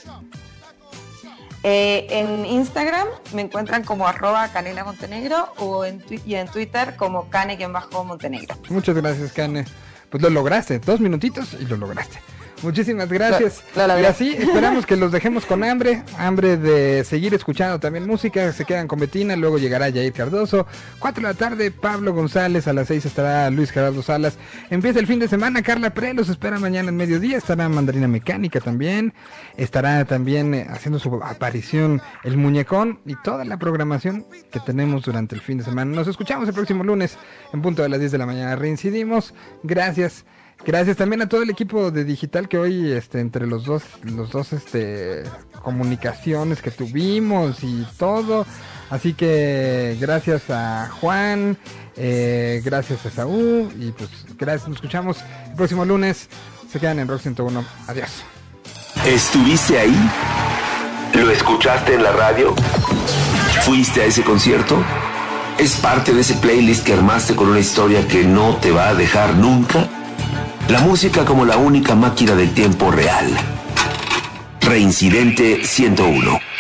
Eh, en Instagram me encuentran como arroba canela montenegro o en twi- y en Twitter como cane-montenegro.
Muchas gracias, Cane. Pues lo lograste, dos minutitos y lo lograste. Muchísimas gracias.
Lo- lo logré.
Y así esperamos que los dejemos con hambre, hambre de seguir escuchando también música. Se quedan con Betina, luego llegará Jair Cardoso. cuatro de la tarde, Pablo González. A las seis estará Luis Gerardo Salas. Empieza el fin de semana, Carla Pre los espera mañana en mediodía. Estará Mandarina Mecánica también. Estará también eh, haciendo su aparición El Muñecón y toda la programación que tenemos durante el fin de semana. Nos escuchamos el próximo lunes en punto de las diez de la mañana. Reincidimos. Gracias. Gracias también a todo el equipo de digital que hoy, este, entre los dos, los dos, este, comunicaciones que tuvimos y todo. Así que gracias a Juan, eh, gracias a Saúl y pues gracias. Nos escuchamos el próximo lunes. Se quedan en Rock ciento uno. Adiós.
¿Estuviste ahí? ¿Lo escuchaste en la radio? ¿Fuiste a ese concierto? ¿Es parte de ese playlist que armaste con una historia que no te va a dejar nunca? La música como la única máquina del tiempo real. Reincidente ciento uno.